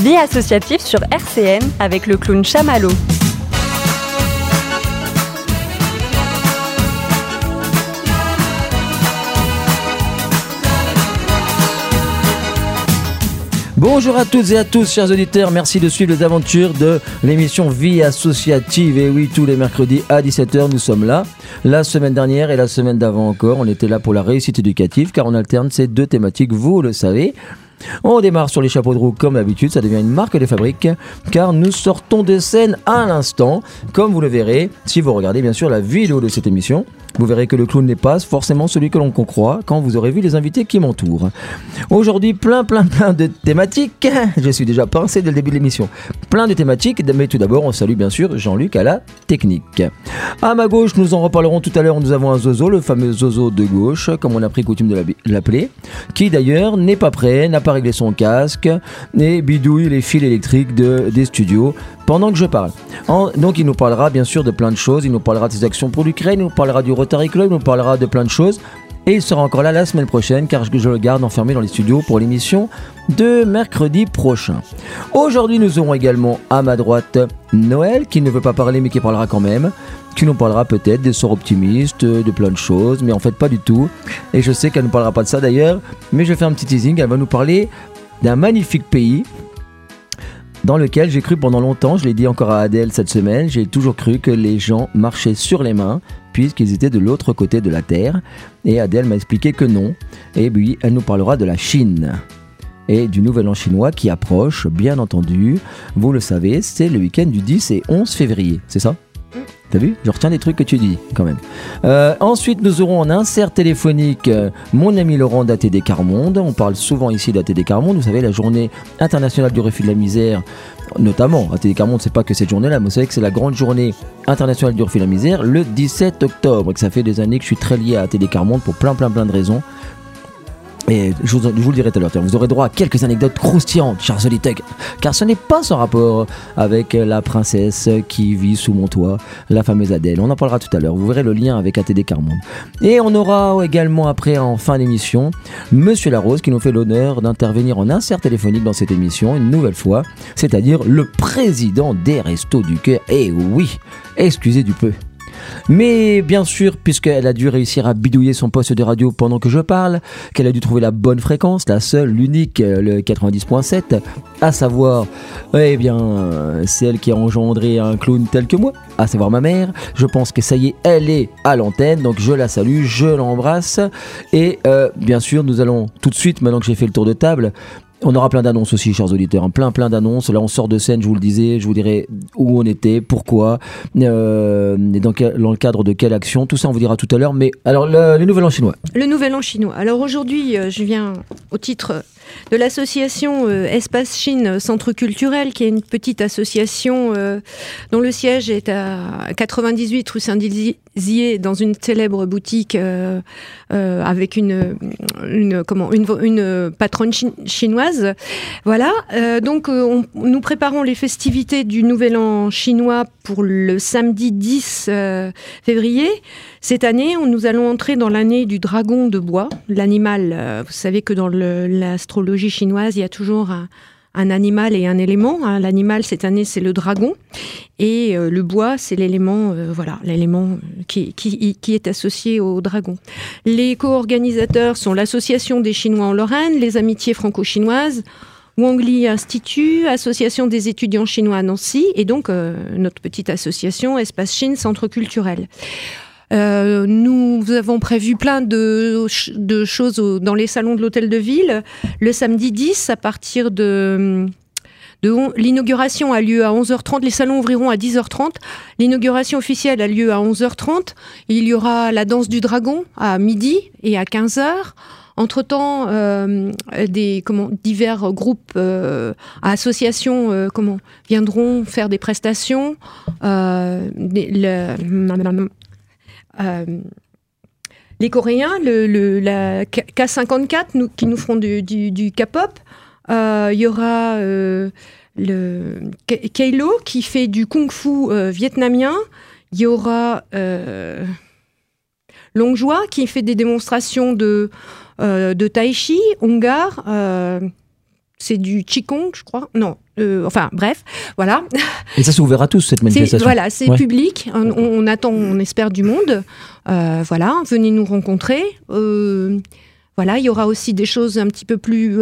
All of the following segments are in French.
Vie associative sur RCN avec le clown Chamallow. Bonjour à toutes et à tous, chers auditeurs, merci de suivre les aventures de l'émission Vie associative. Et oui, tous les mercredis à 17h, nous sommes là. La semaine dernière et la semaine d'avant encore, on était là pour la réussite éducative, car on alterne ces deux thématiques, vous le savez. On démarre sur les chapeaux de roue comme d'habitude, ça devient une marque de fabrique, car nous sortons de scène à l'instant. Comme vous le verrez, si vous regardez bien sûr la vidéo de cette émission, vous verrez que le clown n'est pas forcément celui que l'on croit quand vous aurez vu les invités qui m'entourent. Aujourd'hui, plein de thématiques. Je suis déjà pensé dès le début de l'émission. Plein de thématiques, mais tout d'abord, on salue bien sûr Jean-Luc à la technique. À ma gauche, nous en reparlerons tout à l'heure, nous avons un Zozo, le fameux Zozo de gauche, comme on a pris coutume de l'appeler, qui d'ailleurs n'est pas prêt, n'a pas réglé son casque et bidouille les fils électriques des studios pendant que je parle. Donc il nous parlera bien sûr de plein de choses, il nous parlera de ses actions pour l'Ukraine, il nous parlera du Rotary Club, il nous parlera de plein de choses. Et il sera encore là la semaine prochaine, car je le garde enfermé dans les studios pour l'émission de mercredi prochain. Aujourd'hui, nous aurons également à ma droite Noël, qui ne veut pas parler mais qui parlera quand même, qui nous parlera peut-être des sorts optimistes, de plein de choses, mais en fait pas du tout. Et je sais qu'elle ne parlera pas de ça d'ailleurs, mais je vais faire un petit teasing, elle va nous parler d'un magnifique pays dans lequel j'ai cru pendant longtemps, je l'ai dit encore à Adèle cette semaine, j'ai toujours cru que les gens marchaient sur les mains, puisqu'ils étaient de l'autre côté de la Terre. Et Adèle m'a expliqué que non. Et puis, elle nous parlera de la Chine et du Nouvel An chinois qui approche, bien entendu. Vous le savez, c'est le week-end du 10 et 11 février, c'est ça ? T'as vu ? Je retiens des trucs que tu dis, quand même. Ensuite, nous aurons en insert téléphonique mon ami Laurent d'ATD Carmonde. On parle souvent ici d'ATD Carmonde. Vous savez, la journée internationale du refus de la misère, notamment. ATD Carmonde, c'est pas que cette journée-là, mais vous savez que c'est la grande journée internationale du refus de la misère, le 17 octobre. Et que ça fait des années que je suis très lié à ATD Carmonde pour plein de raisons. Et je vous le dirai tout à l'heure, vous aurez droit à quelques anecdotes croustillantes, chers auditeurs, car ce n'est pas sans rapport avec la princesse qui vit sous mon toit, la fameuse Adèle. On en parlera tout à l'heure, vous verrez le lien avec ATD Carmonde. Et on aura également après, en fin d'émission, Monsieur Larose qui nous fait l'honneur d'intervenir en insert téléphonique dans cette émission, une nouvelle fois, c'est-à-dire le président des Restos du Cœur. Et oui, excusez du peu. Mais bien sûr, puisqu'elle a dû réussir à bidouiller son poste de radio pendant que je parle, qu'elle a dû trouver la bonne fréquence, la seule, l'unique, le 90.7, à savoir, eh bien, celle qui a engendré un clown tel que moi, à savoir ma mère. Je pense que ça y est, elle est à l'antenne, donc je la salue, je l'embrasse. Et bien sûr, nous allons tout de suite, maintenant que j'ai fait le tour de table, on aura plein d'annonces aussi, chers auditeurs, plein d'annonces. Là, on sort de scène, je vous le disais, je vous dirai où on était, pourquoi, et dans le cadre de quelle action. Tout ça, on vous dira tout à l'heure. Mais alors, le Nouvel An chinois. Le Nouvel An chinois. Alors aujourd'hui, je viens au titre de l'association Espace Chine Centre Culturel, qui est une petite association dont le siège est à 98 rue Saint-Dizier, dans une célèbre boutique avec une patronne chinoise. Voilà. Donc nous préparons les festivités du Nouvel An chinois pour le samedi 10 février. Cette année, nous allons entrer dans l'année du dragon de bois. L'animal, vous savez que dans l'astrologie chinoise, il y a toujours un animal et un élément. L'animal, cette année, c'est le dragon. Et le bois, c'est l'élément, l'élément qui est associé au dragon. Les co-organisateurs sont l'Association des Chinois en Lorraine, les Amitiés franco-chinoises, Wangli Institut, Association des étudiants chinois à Nancy, et donc notre petite association Espace Chine Centre Culturel. Nous avons prévu plein de choses dans les salons de l'hôtel de ville. Le samedi 10, à partir de l'inauguration a lieu à 11h30. Les salons ouvriront à 10h30. L'inauguration officielle a lieu à 11h30. Il y aura la danse du dragon à midi et à 15h. Entre-temps, divers groupes, associations, viendront faire des prestations. Les Coréens, la K54, qui nous feront du K-pop. Il y aura le Keilo qui fait du kung-fu vietnamien. Il y aura Longjoie qui fait des démonstrations de tai chi, Ongar. C'est du Qigong, je crois. Non, Enfin, bref, voilà. Et ça, c'est ouvert à tous, cette manifestation. C'est public. On attend, on espère, du monde. Voilà, venez nous rencontrer. Voilà, il y aura aussi des choses un petit peu plus,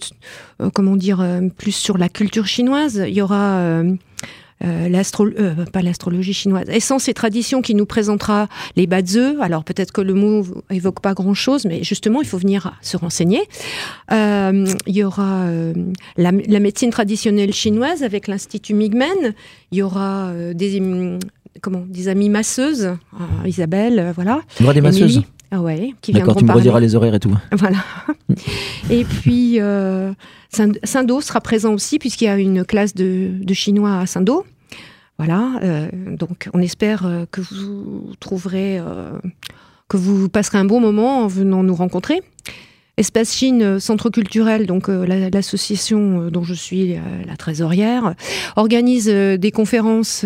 plus sur la culture chinoise. Il y aura pas l'astrologie chinoise, Essence et Tradition, qui nous présentera les Bazheux. Alors peut-être que le mot évoque pas grand-chose, mais justement, il faut venir se renseigner. Il y aura la médecine traditionnelle chinoise avec l'Institut Migmen. Il y aura des amies masseuses, Isabelle, voilà. Il y aura des masseuses. Ah ouais, qui D'accord, viendront tu me parler. rediras les horaires et tout. Voilà. Et puis, Saint-Do sera présent aussi, puisqu'il y a une classe de chinois à Saint-Do. Voilà. Donc, on espère que vous trouverez, que vous passerez un bon moment en venant nous rencontrer. Espace Chine, centre culturel, donc l'association dont je suis la trésorière, organise des conférences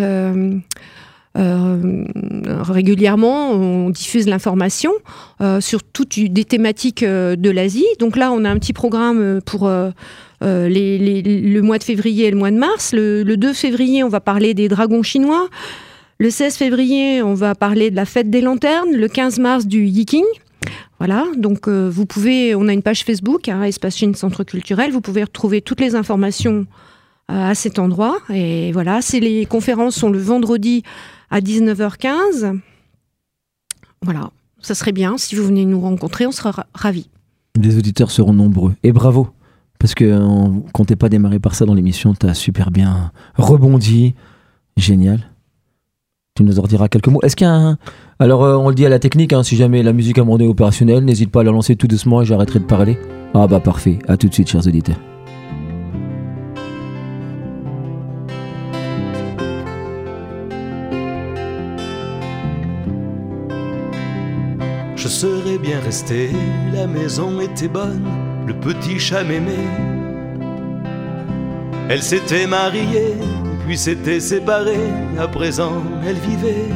régulièrement. On diffuse l'information sur toutes des thématiques de l'Asie. Donc là, on a un petit programme pour le mois de février et le mois de mars. Le 2 février, on va parler des dragons chinois. Le 16 février, on va parler de la fête des lanternes. Le 15 mars, du Yiking. Voilà, donc on a une page Facebook, Espace Chine Centre Culturel. Vous pouvez retrouver toutes les informations à cet endroit. Et voilà, les conférences sont le vendredi à 19h15. Voilà, ça serait bien. Si vous venez nous rencontrer, on sera ravis. Les auditeurs seront nombreux. Et bravo, parce qu'on ne comptait pas démarrer par ça dans l'émission. Tu as super bien rebondi. Génial. Tu nous en rediras quelques mots. Est-ce qu'il y a Alors, on le dit à la technique, si jamais la musique à un moment donné est opérationnelle, n'hésite pas à la lancer tout doucement et j'arrêterai de parler. Ah bah parfait. À tout de suite, chers auditeurs. Je serais bien resté, la maison était bonne, le petit chat m'aimait. Elle s'était mariée, puis s'était séparée, à présent elle vivait.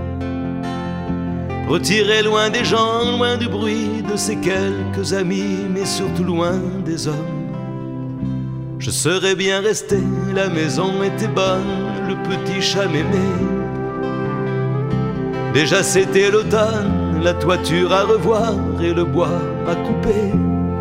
Retirée loin des gens, loin du bruit de ses quelques amis, mais surtout loin des hommes. Je serais bien resté, la maison était bonne, le petit chat m'aimait. Déjà c'était l'automne, la toiture à revoir et le bois à couper.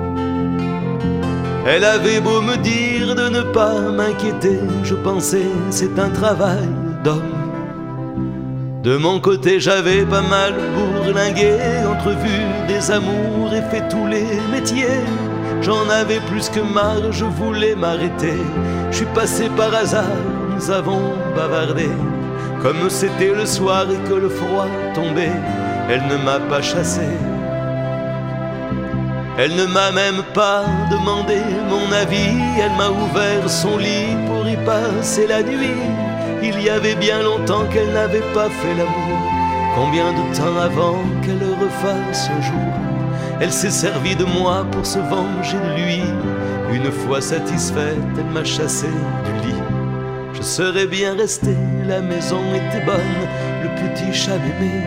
Elle avait beau me dire de ne pas m'inquiéter, je pensais c'est un travail d'homme. De mon côté j'avais pas mal bourlingué, entrevu des amours et fait tous les métiers. J'en avais plus que marre, je voulais m'arrêter. Je suis passé par hasard, nous avons bavardé. Comme c'était le soir et que le froid tombait, elle ne m'a pas chassé. Elle ne m'a même pas demandé mon avis. Elle m'a ouvert son lit pour y passer la nuit. Il y avait bien longtemps qu'elle n'avait pas fait l'amour. Combien de temps avant qu'elle le refasse un jour? Elle s'est servie de moi pour se venger de lui. Une fois satisfaite, elle m'a chassé du lit. Je serais bien resté, la maison était bonne, le petit chat m'aimait.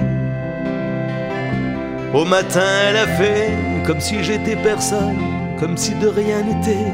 Au matin elle a fait comme si j'étais personne, comme si de rien n'était.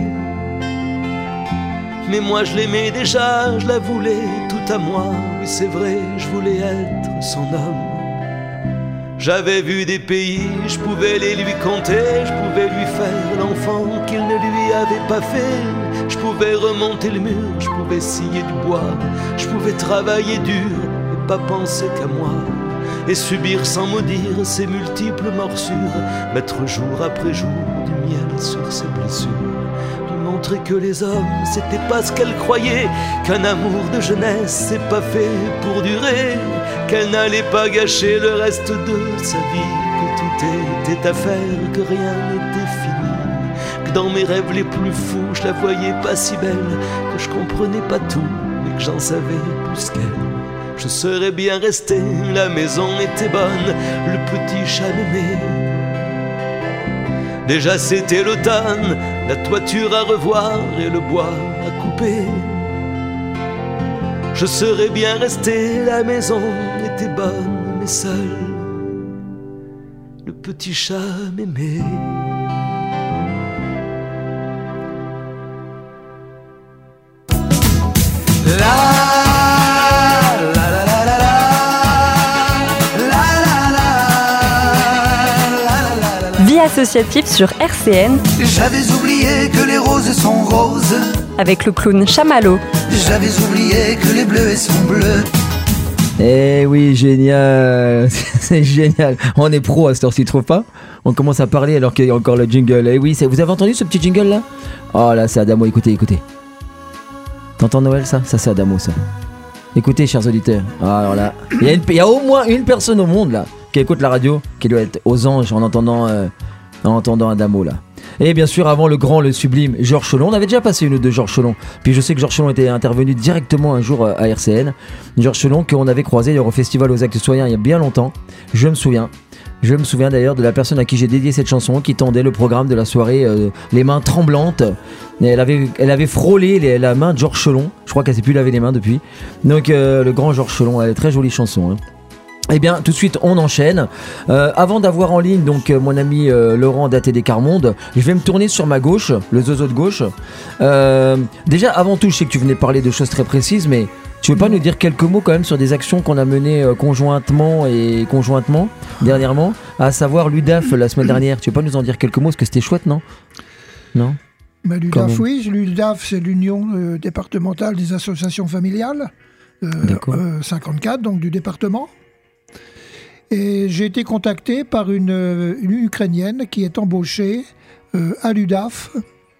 Mais moi je l'aimais déjà, je la voulais tout à moi. Oui c'est vrai, je voulais être son homme. J'avais vu des pays, je pouvais les lui compter. Je pouvais lui faire l'enfant qu'il ne lui avait pas fait. Je pouvais remonter le mur, je pouvais scier du bois. Je pouvais travailler dur et pas penser qu'à moi. Et subir sans maudire ses multiples morsures. Mettre jour après jour du miel sur ses blessures. Lui montrer que les hommes c'était pas ce qu'elle croyait. Qu'un amour de jeunesse c'est pas fait pour durer. Qu'elle n'allait pas gâcher le reste de sa vie. Que tout était à faire, que rien n'était fini. Que dans mes rêves les plus fous je la voyais pas si belle. Que je comprenais pas tout mais que j'en savais plus qu'elle. Je serais bien resté, la maison était bonne, le petit chat m'aimait. Déjà c'était l'automne, la toiture à revoir et le bois à couper. Je serais bien resté, la maison était bonne, mais seul, le petit chat m'aimait. associative sur RCN. J'avais oublié que les roses sont roses. Avec le clown Chamallow. J'avais oublié que les bleus sont bleus. Eh oui, génial. C'est génial. On est pro à cette heure-ci, tu trouves pas? On commence à parler alors qu'il y a encore le jingle. Eh oui, vous avez entendu ce petit jingle là? Oh là, c'est Adamo, écoutez. T'entends Noël ça? Ça c'est Adamo ça. Écoutez, chers auditeurs. Alors là, il y a au moins une personne au monde là qui écoute la radio, qui doit être aux anges en entendant Adamo là. Et bien sûr, avant le grand, le sublime Georges Cholon. On avait déjà passé une de Georges Cholon. Puis je sais que Georges Cholon était intervenu directement un jour à RCN. Georges Cholon qu'on avait croisé au festival aux Actes Citoyens il y a bien longtemps. Je me souviens d'ailleurs de la personne à qui j'ai dédié cette chanson, qui tendait le programme de la soirée, les mains tremblantes. Et elle avait frôlé la main de Georges Cholon. Je crois qu'elle s'est plus lavé les mains depuis. Donc le grand Georges Cholon, elle a très jolie chanson. Hein. Eh bien, tout de suite, on enchaîne. Avant d'avoir en ligne donc mon ami Laurent d'ATD Carmonde, je vais me tourner sur ma gauche, le zozo de gauche. Déjà, avant tout, je sais que tu venais parler de choses très précises, mais tu veux pas nous dire quelques mots quand même sur des actions qu'on a menées conjointement dernièrement, à savoir l'UDAF la semaine dernière. Tu veux pas nous en dire quelques mots parce que c'était chouette, non? Non. L'UDAF, oui. L'UDAF, c'est l'Union départementale des associations familiales, 54, donc du département. Et j'ai été contacté par une Ukrainienne qui est embauchée à l'UDAF.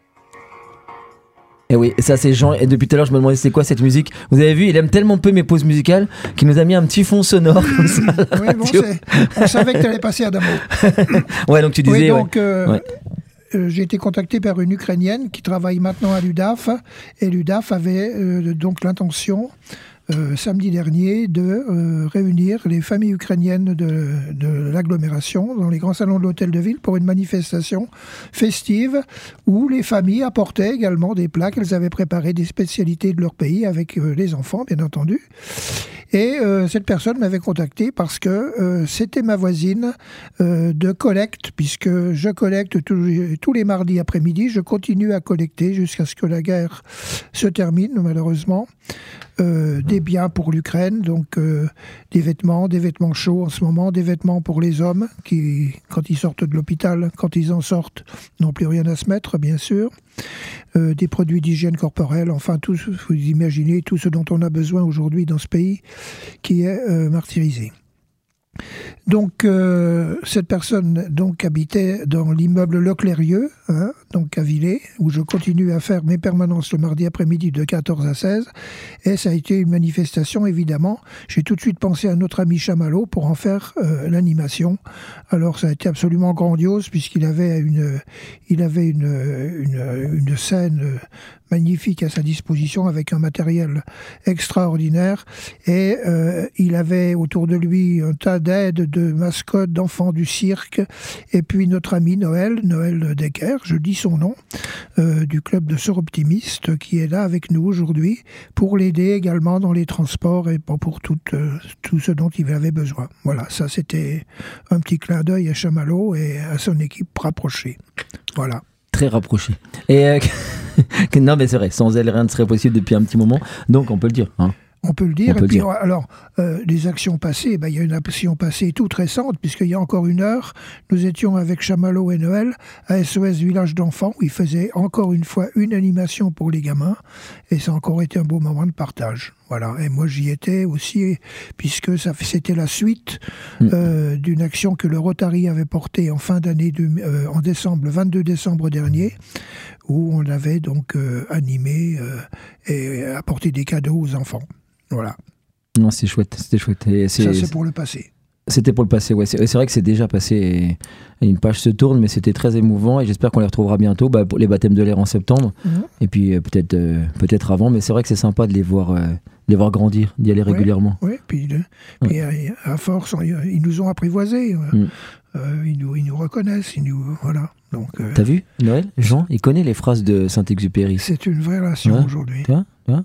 Et oui, ça c'est Jean, et depuis tout à l'heure je me demandais c'est quoi cette musique. Vous avez vu, il aime tellement peu mes pauses musicales qu'il nous a mis un petit fond sonore comme ça. Oui, bon, on savait que tu allais passer à Damo. Ouais, donc tu disais... Oui, donc, j'ai été contacté par une Ukrainienne qui travaille maintenant à l'UDAF, et l'UDAF avait donc l'intention... samedi dernier, de réunir les familles ukrainiennes de l'agglomération dans les grands salons de l'hôtel de ville pour une manifestation festive où les familles apportaient également des plats qu'elles avaient préparés, des spécialités de leur pays avec les enfants, bien entendu. Et cette personne m'avait contacté parce que c'était ma voisine de collecte, puisque je collecte tous les mardis après-midi. Je continue à collecter jusqu'à ce que la guerre se termine, malheureusement. Des biens pour l'Ukraine, donc des vêtements chauds en ce moment, des vêtements pour les hommes qui, quand ils sortent de l'hôpital, quand ils en sortent, n'ont plus rien à se mettre, bien sûr. Des produits d'hygiène corporelle, enfin, tout, vous imaginez tout ce dont on a besoin aujourd'hui dans ce pays qui est martyrisé. Donc, cette personne donc habitait dans l'immeuble Leclerrieux, donc à Villers, où je continue à faire mes permanences le mardi après-midi de 14 à 16. Et ça a été une manifestation, évidemment. J'ai tout de suite pensé à notre ami Chamallow pour en faire l'animation. Alors, ça a été absolument grandiose, puisqu'il avait une scène magnifique à sa disposition avec un matériel extraordinaire et il avait autour de lui un tas d'aides, de mascottes, d'enfants du cirque et puis notre ami Noël Decker, je dis son nom, du club de Sœurs Optimistes qui est là avec nous aujourd'hui pour l'aider également dans les transports et pour tout ce dont il avait besoin. Voilà, ça c'était un petit clin d'œil à Chamallow et à son équipe rapprochée. Voilà. Très rapproché. Et non mais c'est vrai, sans elle rien ne serait possible depuis un petit moment, donc on peut le dire. Hein. On peut le dire. Et puis, alors, les actions passées, il y a une action passée toute récente, puisqu'il y a encore une heure, nous étions avec Chamallow et Noël à SOS Village d'Enfants, où ils faisaient encore une fois une animation pour les gamins, et ça a encore été un beau moment de partage. Voilà. Et moi, j'y étais aussi, puisque c'était la suite d'une action que le Rotary avait portée en fin d'année, en décembre, le 22 décembre dernier, où on avait donc animé et apporté des cadeaux aux enfants. Voilà. Non, c'était chouette. Et ça, c'est pour le passé. C'était pour le passé, ouais. C'est vrai que c'est déjà passé et une page se tourne, mais c'était très émouvant et j'espère qu'on les retrouvera bientôt pour les baptêmes de l'air en septembre. Et puis peut-être avant, mais c'est vrai que c'est sympa de les voir grandir, d'y aller régulièrement. Oui, puis à force, ils nous ont apprivoisés. Ils nous reconnaissent, voilà. Donc, t'as vu, Noël, Jean, il connaît les phrases de Saint-Exupéry. C'est une vraie relation aujourd'hui. Tu vois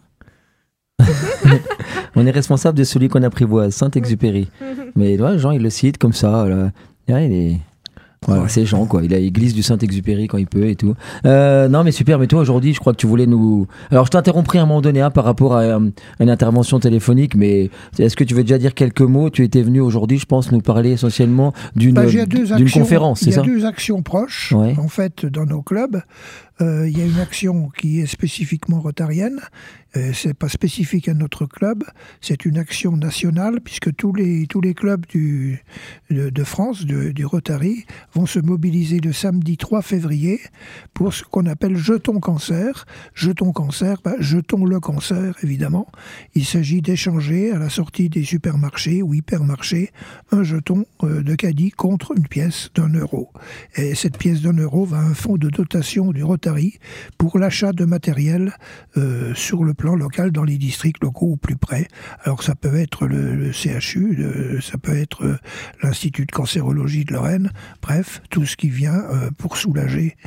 on est responsable de celui qu'on apprivoise, Saint-Exupéry. Mais ouais, Jean, il le cite comme ça. Là. Il est... Voilà, Ouais. c'est Jean, quoi. Il glisse du Saint-Exupéry quand il peut et tout. Non, mais super. Mais toi, aujourd'hui, je crois que tu voulais nous. Alors, je t'ai interrompu à un moment donné par rapport à une intervention téléphonique, mais est-ce que tu veux déjà dire quelques mots? Tu étais venu aujourd'hui, je pense, nous parler essentiellement d'une conférence, c'est ça? Il y a 2 actions proches, Ouais. en fait, dans nos clubs. Il y a une action qui est spécifiquement rotarienne. C'est pas spécifique à notre club. C'est une action nationale, puisque tous les clubs de France, du Rotary, vont se mobiliser le samedi 3 février pour ce qu'on appelle Jetons Cancer. Jetons Cancer, jetons le cancer, évidemment. Il s'agit d'échanger à la sortie des supermarchés ou hypermarchés un jeton de caddie contre une pièce d'€1. Et cette pièce d'€1 va à un fonds de dotation du Rotary pour l'achat de matériel sur le plan local dans les districts locaux au plus près. Alors ça peut être le CHU, ça peut être l'Institut de cancérologie de Lorraine, bref, tout ce qui vient pour soulager,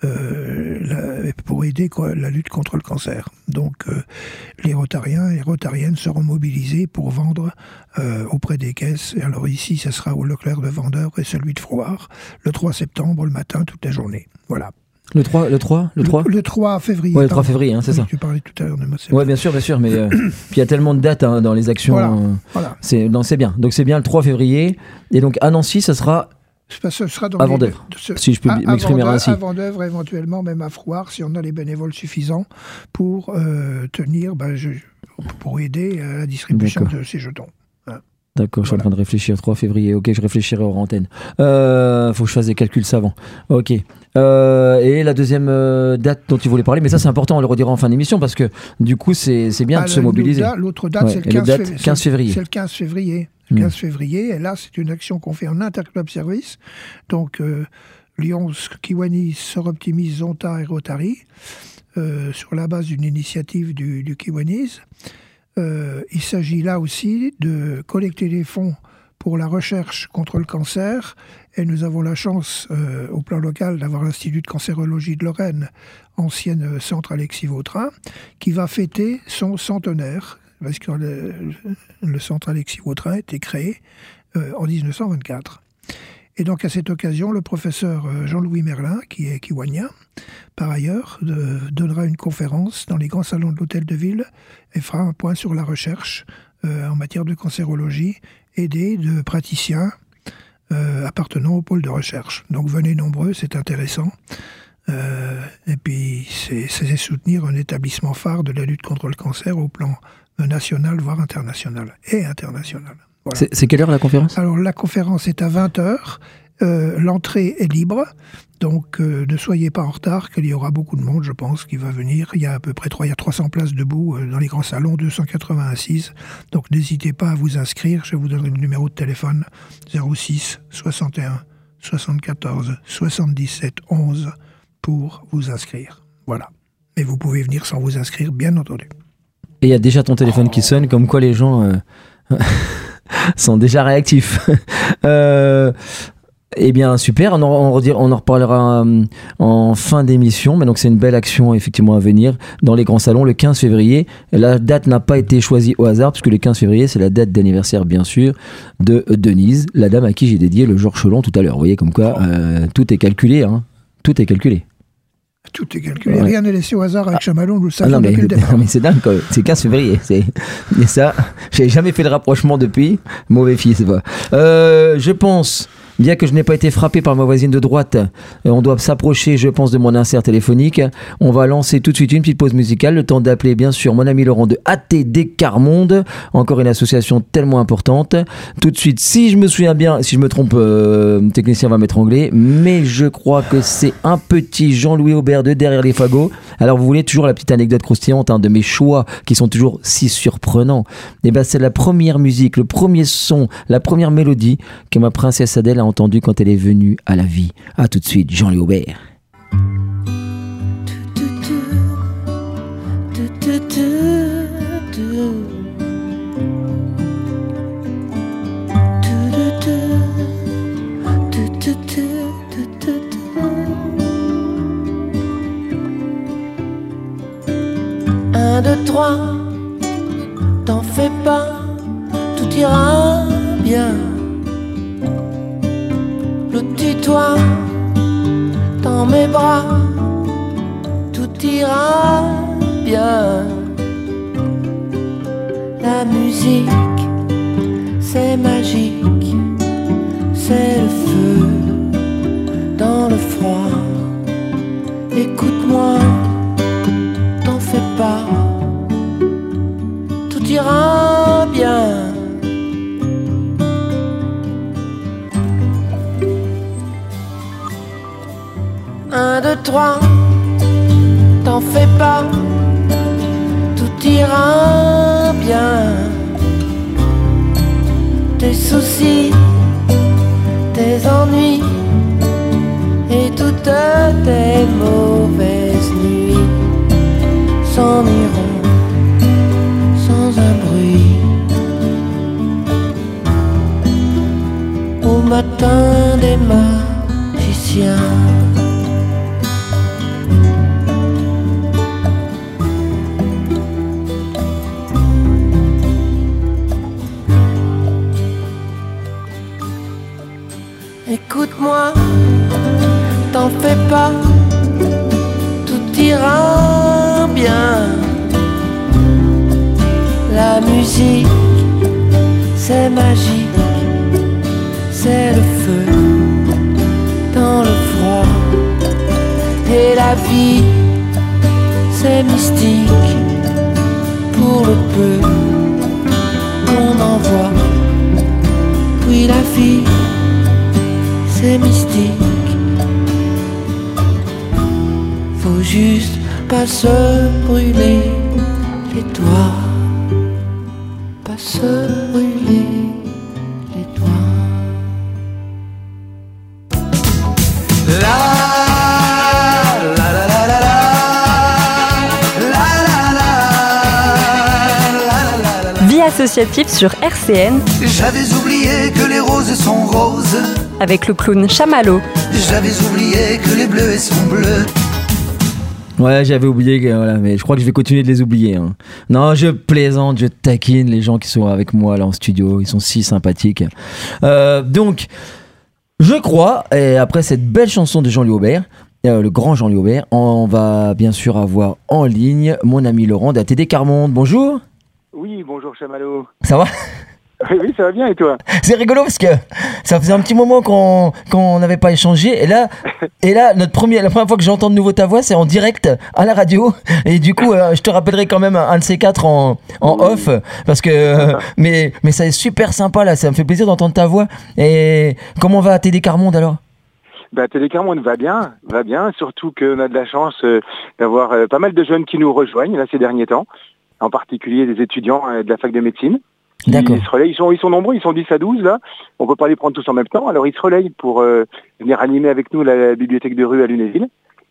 pour aider la lutte contre le cancer. Donc les Rotariens et Rotariennes seront mobilisés pour vendre auprès des caisses. Et alors ici, ça sera au Leclerc de Vendeur et celui de Frouard, le 3 septembre, le matin, toute la journée. Voilà. Le 3 Le 3 février. Ouais, le 3 février, c'est ça. Tu parlais tout à l'heure de moi. Ouais, bien sûr, mais puis il y a tellement de dates dans les actions. Voilà. C'est bien. Donc c'est bien le 3 février. Et donc à Nancy, ça sera ce sera dans à Vendœuvre, si je peux m'exprimer ainsi. À Vendœuvre, éventuellement même à Frouard, si on a les bénévoles suffisants pour tenir, pour aider à la distribution de ces jetons. D'accord, je suis en train de réfléchir. 3 février, ok, je réfléchirai hors antenne. Faut que je fasse des calculs savants. Ok. Et la deuxième date dont tu voulais parler, mais ça c'est important, on le redira en fin d'émission, parce que du coup c'est bien de se mobiliser. L'autre date, c'est le 15 février. C'est le 15 février. Le 15 février, et là c'est une action qu'on fait en interclub service. Donc Lyon, Kiwanis, Soroptimis, Zonta et Rotary, sur la base d'une initiative du Kiwanis. Il s'agit là aussi de collecter des fonds pour la recherche contre le cancer, et nous avons la chance au plan local d'avoir l'Institut de cancérologie de Lorraine, ancienne centre Alexis Vautrin, qui va fêter son centenaire, parce que le centre Alexis Vautrin a été créé en 1924. Et donc à cette occasion, le professeur Jean-Louis Merlin, qui est kiwanien, par ailleurs, donnera une conférence dans les grands salons de l'Hôtel de Ville et fera un point sur la recherche en matière de cancérologie, aidé de praticiens appartenant au pôle de recherche. Donc venez nombreux, c'est intéressant. Et puis c'est soutenir un établissement phare de la lutte contre le cancer au plan national, voire international. Et international. Voilà. C'est quelle heure la conférence? Alors la conférence est à 20h, l'entrée est libre, donc ne soyez pas en retard, qu'il y aura beaucoup de monde, je pense, qui va venir. Il y a à peu près 300 places debout dans les grands salons, 280 assises, donc n'hésitez pas à vous inscrire. Je vous donnerai le numéro de téléphone, 06 61 74 77 11 pour vous inscrire. Voilà. Et vous pouvez venir sans vous inscrire, bien entendu. Et il y a déjà ton téléphone qui sonne, comme quoi les gens... sont déjà réactifs. Eh bien, super. On en reparlera en fin d'émission. Mais donc, c'est une belle action, effectivement, à venir dans les grands salons le 15 février. La date n'a pas été choisie au hasard, puisque le 15 février, c'est la date d'anniversaire, bien sûr, de Denise, la dame à qui j'ai dédié le Georges Chelon tout à l'heure. Vous voyez, comme quoi, tout est calculé, hein. Tout est calculé. Tout est calculé. Ouais. Rien n'est laissé au hasard avec Chamalon, nous le savons depuis le départ. Non, mais c'est dingue, quoi. C'est 15 février. Et ça, j'ai jamais fait le rapprochement depuis. Mauvais fils, c'est pas. Je pense, bien que je n'ai pas été frappé par ma voisine de droite, on doit s'approcher, je pense, de mon insert téléphonique. On va lancer tout de suite une petite pause musicale, le temps d'appeler, bien sûr, mon ami Laurent de ATD Carmonde, encore une association tellement importante. Tout de suite, si je me souviens bien, si je me trompe, le technicien va m'étrangler, mais je crois que c'est un petit Jean-Louis Aubert de Derrière les fagots. Alors, vous voulez toujours la petite anecdote croustillante de mes choix qui sont toujours si surprenants. Et ben, c'est la première musique, le premier son, la première mélodie que ma princesse Adèle a entendue quand elle est venue à la vie. À tout de suite, Jean-Louis Aubert. Un, deux, trois, t'en fais pas, tout ira bien. Le petit toi dans mes bras, tout ira bien. La musique, c'est magique, c'est le feu dans le froid. Écoute-moi, t'en fais pas, tout ira bien. 1, 2, 3, t'en fais pas, tout ira bien. Tes soucis, tes ennuis et toutes tes mauvaises nuits s'en iront sans un bruit. Au matin des magiciens, écoute-moi, t'en fais pas, tout ira bien. La musique, c'est magique, c'est le feu dans le froid. Et la vie, c'est mystique, pour le peu qu'on en voit. Puis la vie, c'est mystique. Faut juste pas se brûler les doigts, pas se brûler les doigts. La la la la la la. Vie associative sur RCN J'avais oublié que les roses sont roses. avec le clown Chamallow. J'avais oublié que les bleus sont bleus. Ouais, j'avais oublié, voilà, mais je crois que je vais continuer de les oublier. Hein. Non, je plaisante, je taquine les gens qui sont avec moi là en studio. Ils sont si sympathiques. Donc, je crois, et après cette belle chanson de Jean-Louis Aubert, le grand Jean-Louis Aubert, on va bien sûr avoir en ligne mon ami Laurent d'ATD Carmonde. Bonjour. Oui, bonjour Chamallow. Ça va? Oui, ça va bien et toi? C'est rigolo parce que ça faisait un petit moment qu'on n'avait pas échangé et là la première fois que j'entends de nouveau ta voix, c'est en direct à la radio et du coup je te rappellerai quand même un de ces quatre en off parce que mais ça est super sympa là, ça me fait plaisir d'entendre ta voix. Et comment va TD Carmonde alors? TD Carmonde va bien, surtout qu'on a de la chance d'avoir pas mal de jeunes qui nous rejoignent là ces derniers temps, en particulier des étudiants de la fac de médecine. D'accord. Ils se relayent, ils sont nombreux, ils sont 10 à 12 là. On peut pas les prendre tous en même temps, alors ils se relayent pour venir animer avec nous la bibliothèque de rue à Lunéville.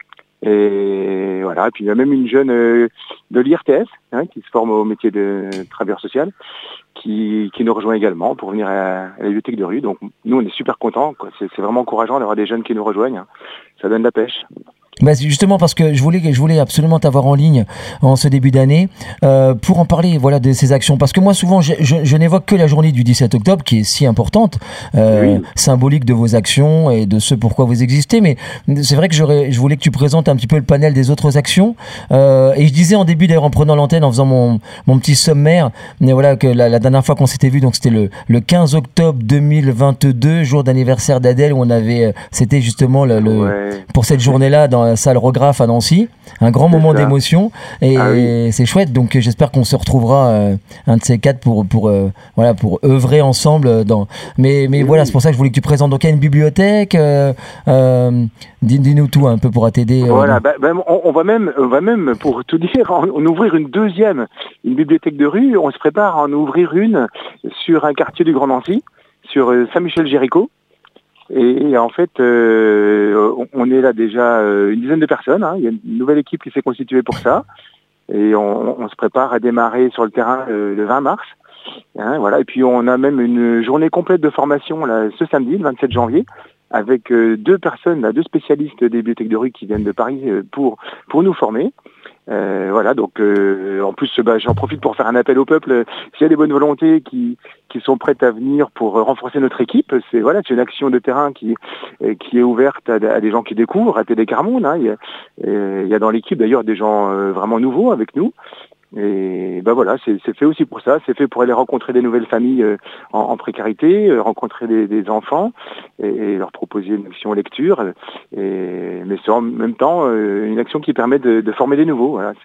Et voilà, et puis il y a même une jeune de l'IRTS qui se forme au métier de travailleur social, qui nous rejoint également pour venir à la bibliothèque de rue. Donc nous on est super contents, quoi. C'est vraiment encourageant d'avoir des jeunes qui nous rejoignent. Ça donne la pêche. C'est justement parce que je voulais absolument t'avoir en ligne en ce début d'année pour en parler de ces actions, parce que moi souvent je n'évoque que la journée du 17 octobre qui est si importante, oui, symbolique de vos actions et de ce pourquoi vous existez, mais c'est vrai que je voulais que tu présentes un petit peu le panel des autres actions et je disais en début d'ailleurs en prenant l'antenne, en faisant mon petit sommaire, mais voilà, que la dernière fois qu'on s'était vu, donc c'était le 15 octobre 2022, jour d'anniversaire d'Adèle, où on avait c'était justement pour cette journée-là dans la salle Regraphe à Nancy, un grand moment d'émotion et c'est chouette, donc j'espère qu'on se retrouvera un de ces quatre pour œuvrer ensemble mais voilà, c'est pour ça que je voulais que tu présentes. Donc il y a une bibliothèque, dis-nous tout un peu pour t'aider. Voilà, on va même pour tout dire en ouvrir une bibliothèque de rue. On se prépare à en ouvrir une sur un quartier du Grand Nancy, sur Saint-Michel-Jéricho. Et en fait, on est là déjà une dizaine de personnes. Il y a une nouvelle équipe qui s'est constituée pour ça. Et on se prépare à démarrer sur le terrain le 20 mars. Voilà. Et puis on a même une journée complète de formation là, ce samedi, le 27 janvier, avec deux personnes, là, deux spécialistes des bibliothèques de rue qui viennent de Paris pour nous former. Voilà, donc en plus j'en profite pour faire un appel au peuple. S'il y a des bonnes volontés qui sont prêtes à venir pour renforcer notre équipe, c'est une action de terrain qui est ouverte à des gens qui découvrent, à Télé Carmonde. Hein. Il y a dans l'équipe d'ailleurs des gens vraiment nouveaux avec nous. Et voilà, c'est fait aussi pour ça, c'est fait pour aller rencontrer des nouvelles familles en précarité, rencontrer des enfants et leur proposer une action lecture, mais c'est en même temps une action qui permet de former des nouveaux. Voilà,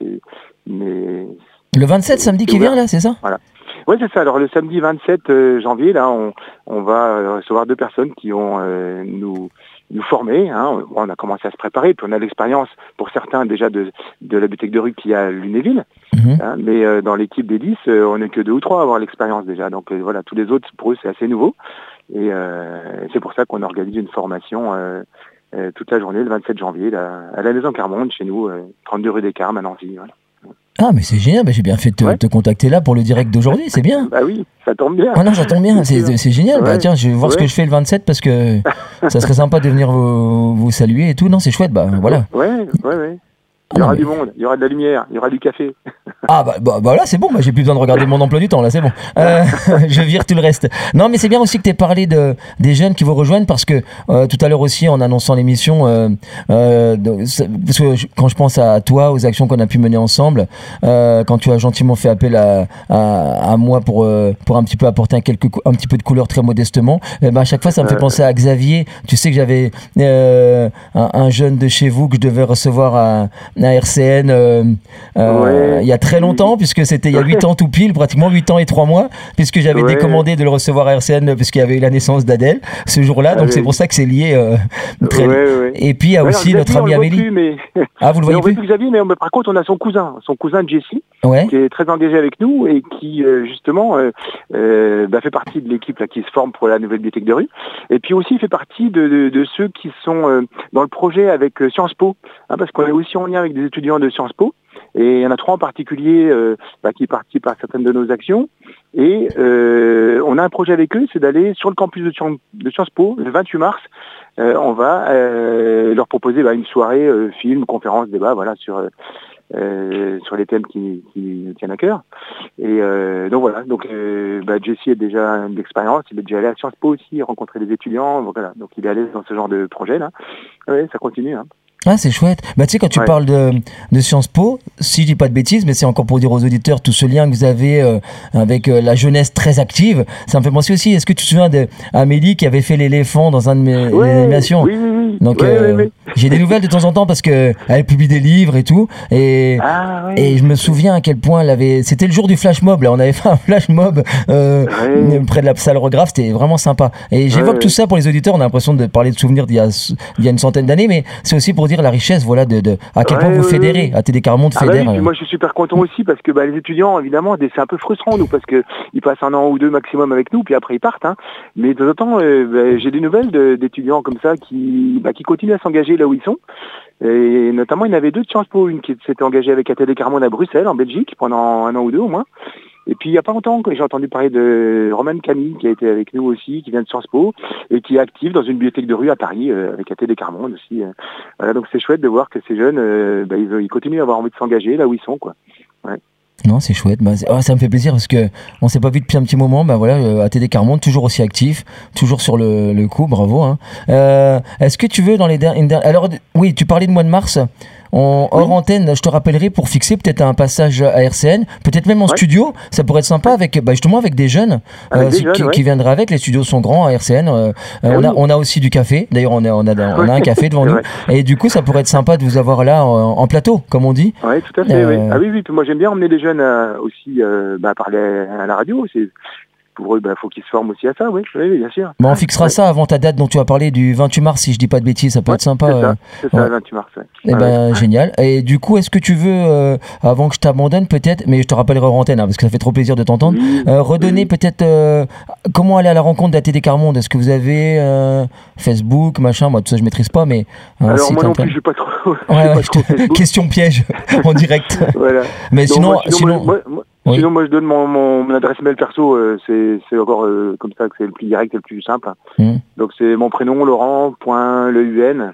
le 27 samedi qui vient là, c'est ça? Voilà. Oui, c'est ça. Alors le samedi 27 janvier, là, on va recevoir deux personnes qui vont nous former. Hein. On a commencé à se préparer, puis on a l'expérience pour certains déjà de la bibliothèque de rue qui est à Lunéville. Hein, mais dans l'équipe des 10, on n'est que 2 ou 3 à avoir l'expérience déjà. Donc voilà, tous les autres, pour eux, c'est assez nouveau. Et c'est pour ça qu'on organise une formation toute la journée, le 27 janvier, là, à la Maison Carmonde, chez nous, 32 rue des Carmes, à Nancy. Voilà. Ah, mais c'est génial, j'ai bien fait de te contacter là pour le direct d'aujourd'hui, c'est bien. Bah oui, ça tombe bien. Ah non, ça tombe bien, c'est génial. Ouais. Bah tiens, je vais voir ce que je fais le 27 parce que ça serait sympa de venir vous saluer et tout. Non, c'est chouette, voilà. Ouais. Il y aura du monde, il y aura de la lumière, il y aura du café. Ah bah là c'est bon, j'ai plus besoin de regarder mon emploi du temps, là c'est bon. Je vire tout le reste. Non mais c'est bien aussi que tu aies parlé des jeunes qui vous rejoignent parce que tout à l'heure aussi en annonçant l'émission, parce que quand je pense à toi, aux actions qu'on a pu mener ensemble, quand tu as gentiment fait appel à moi pour un petit peu apporter un petit peu de couleur très modestement, à chaque fois ça me fait penser à Xavier. Tu sais que j'avais un jeune de chez vous que je devais recevoir à RCN il y a très longtemps, puisque c'était il y a 8 ans tout pile, pratiquement 8 ans et 3 mois, puisque j'avais décommandé de le recevoir à RCN puisqu'il y avait eu la naissance d'Adèle ce jour-là, donc c'est pour ça que c'est lié très Et puis il y a aussi notre amie Amélie. Ah, vous le voyez plus Xavier, mais par contre on a son cousin Jesse, qui est très engagé avec nous et qui justement fait partie de l'équipe là, qui se forme pour la nouvelle bibliothèque de rue, et puis aussi il fait partie de ceux qui sont dans le projet avec Sciences Po, hein, parce qu'on est aussi en lien avec des étudiants de Sciences Po, et il y en a 3 en particulier qui participent à certaines de nos actions, et on a un projet avec eux, c'est d'aller sur le campus de Sciences Po le 28 mars. On va leur proposer une soirée, film, conférence, débat, voilà, sur les thèmes qui nous tiennent à cœur. Et donc Jesse a déjà une expérience, il est déjà allé à Sciences Po aussi, rencontrer des étudiants, voilà, donc il est allé dans ce genre de projet là. Ouais, ça continue, hein. Ah, c'est chouette. Tu sais, quand tu parles de Sciences Po, si je dis pas de bêtises, mais c'est encore pour dire aux auditeurs tout ce lien que vous avez avec la jeunesse très active, ça me fait penser aussi, est-ce que tu te souviens d'Amélie qui avait fait l'éléphant dans un de mes animations? Oui. Donc j'ai des nouvelles de temps en temps parce que elle publie des livres et tout, et je me souviens à quel point elle avait, c'était le jour du flash mob là, on avait fait un flash mob près de la salle Regrave, c'était vraiment sympa. Et j'évoque tout ça pour les auditeurs, on a l'impression de parler de souvenirs d'il y a une centaine d'années, mais c'est aussi pour dire la richesse, voilà, à quel point vous fédérez, à Télé Carmonde fédère. Moi je suis super content aussi parce que les étudiants, évidemment, c'est un peu frustrant nous parce que ils passent 1 an ou 2 maximum avec nous, puis après ils partent, hein. Mais de temps en temps, j'ai des nouvelles d'étudiants comme ça qui continuent à s'engager là où ils sont. Et notamment, il y en avait 2 de Sciences Po, une qui s'était engagée avec Télé Carmonde à Bruxelles, en Belgique, pendant 1 an ou 2 au moins. Et puis il n'y a pas longtemps, j'ai entendu parler de Romaine Camille qui a été avec nous aussi, qui vient de Sciences Po et qui est active dans une bibliothèque de rue à Paris avec Télé Carmonde aussi. Voilà, donc c'est chouette de voir que ces jeunes, ils continuent à avoir envie de s'engager là où ils sont, quoi. Ouais. Non, c'est chouette. Ça me fait plaisir parce que on s'est pas vu depuis un petit moment. À Télé Carmonde, toujours aussi actif, toujours sur le coup. Bravo. Hein. Est-ce que tu veux dans les dernières... Alors oui, tu parlais de mois de mars. Hors antenne, je te rappellerai pour fixer peut-être un passage à RCN, peut-être même en studio, ça pourrait être sympa avec justement avec des jeunes, qui viendraient avec. Les studios sont grands à RCN. On a aussi du café. D'ailleurs, on a un café devant nous. Et du coup, ça pourrait être sympa de vous avoir là en plateau, comme on dit. Oui, tout à fait. Ah oui. Moi, j'aime bien emmener des jeunes aussi parler à la radio. Pour eux, faut qu'ils se forment aussi à ça, oui, bien sûr. On fixera ça avant ta date dont tu as parlé du 28 mars, si je dis pas de bêtises, ça peut être sympa. C'est ça, le 28 mars. Génial. Et du coup, est-ce que tu veux, avant que je t'abandonne peut-être, mais je te rappellerai en antenne, parce que ça fait trop plaisir de t'entendre, redonner peut-être comment aller à la rencontre d'Télé Carmonde. Est-ce que vous avez Facebook, machin, moi tout ça je maîtrise pas, mais alors moi non plus, je suis pas trop. Question piège en direct. Voilà. Mais donc, sinon. Oui. Sinon, moi, je donne mon adresse mail perso. C'est encore comme ça que c'est le plus direct et le plus simple. Donc, c'est mon prénom, Laurent.leun,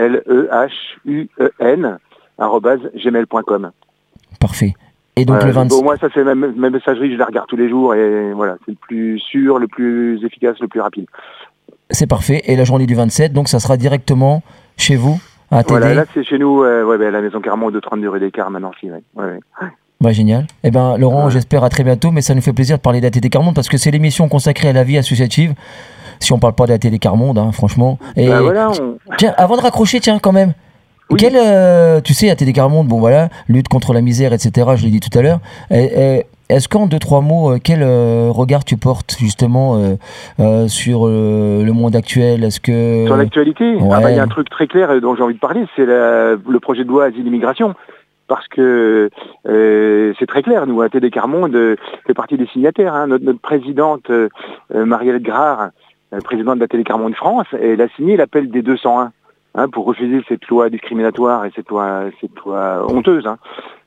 LEHUEN, @gmail.com. Parfait. Et donc le 27... Bon, moi, ça, c'est ma messagerie, je la regarde tous les jours. Et voilà, c'est le plus sûr, le plus efficace, le plus rapide. C'est parfait. Et la journée du 27, donc ça sera directement chez vous, à TD. Voilà, là, c'est chez nous, à la maison Carmont de 32 rue des Cars, maintenant, si. Bah, génial. Eh ben, Laurent, j'espère à très bientôt, mais ça nous fait plaisir de parler d'ATD Carmonde parce que c'est l'émission consacrée à la vie associative. Si on parle pas d'ATD Carmonde, hein, franchement. Et tiens, avant de raccrocher, quand même. Oui. Tu sais, ATD Carmonde, bon voilà, lutte contre la misère, etc. Je l'ai dit tout à l'heure. Est-ce qu'en 2-3 mots, quel regard tu portes justement sur le monde actuel? Est-ce que sur l'actualité, ouais. Y a un truc très clair dont j'ai envie de parler, c'est le projet de loi asile-immigration. Parce que c'est très clair, nous, ATD Carmonde fait partie des signataires. Hein. Notre présidente, Marielle Grard, présidente de l'ATD Carmonde France, elle a signé l'appel des 201 pour refuser cette loi discriminatoire et cette loi honteuse. Hein.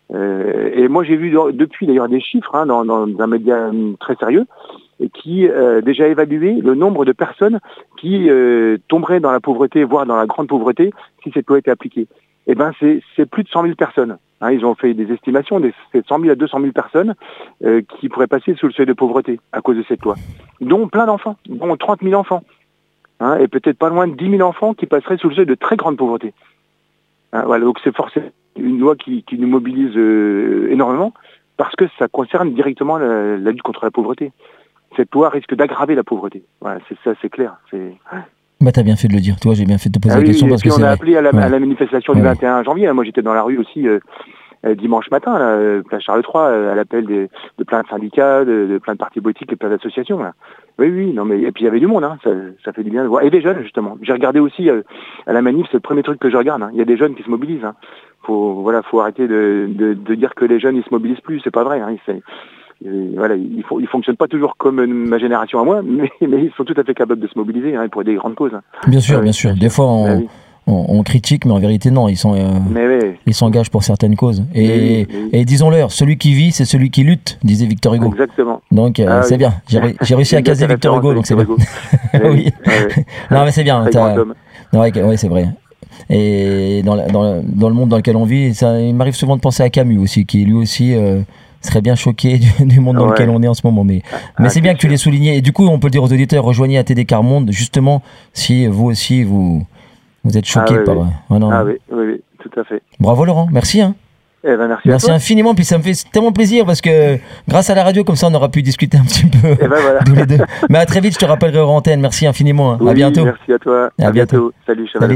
Et moi, j'ai vu depuis d'ailleurs des chiffres dans un média très sérieux et qui déjà évalué le nombre de personnes qui tomberaient dans la pauvreté, voire dans la grande pauvreté, si cette loi était appliquée. Eh ben, c'est plus de 100 000 personnes. Ils ont fait des estimations, c'est 100 000 à 200 000 personnes qui pourraient passer sous le seuil de pauvreté à cause de cette loi. Dont plein d'enfants, dont 30 000 enfants. Et peut-être pas loin de 10 000 enfants qui passeraient sous le seuil de très grande pauvreté. Voilà, donc c'est forcément une loi qui nous mobilise énormément parce que ça concerne directement la lutte contre la pauvreté. Cette loi risque d'aggraver la pauvreté. Voilà, c'est clair. Bah t'as bien fait de le dire, toi j'ai bien fait de te poser la question parce que on a appelé à la manifestation du 21 janvier. Moi j'étais dans la rue aussi dimanche matin, place Charles III, à l'appel de plein de syndicats, de plein de partis politiques et plein d'associations. Là. Oui, non mais et puis il y avait du monde, ça fait du bien de voir. Et des jeunes justement. J'ai regardé aussi à la manif, c'est le premier truc que je regarde. Il y a des jeunes qui se mobilisent. Faut arrêter de dire que les jeunes ils se mobilisent plus, c'est pas vrai. Ils fonctionnent pas toujours comme ma génération à moi, mais ils sont tout à fait capables de se mobiliser pour des grandes causes. Bien sûr. Des fois on critique, mais en vérité non, ils s'engagent pour certaines causes. Et disons-leur, celui qui vit, c'est celui qui lutte, disait Victor Hugo. Exactement. Donc c'est bien. J'ai réussi à caser Victor Hugo, donc c'est bien. Oui. Non mais c'est bien. Ouais, c'est vrai. Et dans le monde dans lequel on vit, il m'arrive souvent de penser à Camus aussi, qui lui aussi serait bien choqué du monde dans lequel on est en ce moment. Mais c'est bien que tu l'aies souligné. Et du coup, on peut le dire aux auditeurs, rejoignez ATD Carmonde, justement, si vous aussi, vous êtes choqués par... Oui, tout à fait. Bravo Laurent, merci. Merci infiniment, puis ça me fait tellement plaisir parce que grâce à la radio, comme ça, on aura pu discuter un petit peu tous les deux. Mais à très vite, je te rappellerai hors antenne. Merci infiniment. À bientôt. Merci à toi. À bientôt. Salut, Chaval.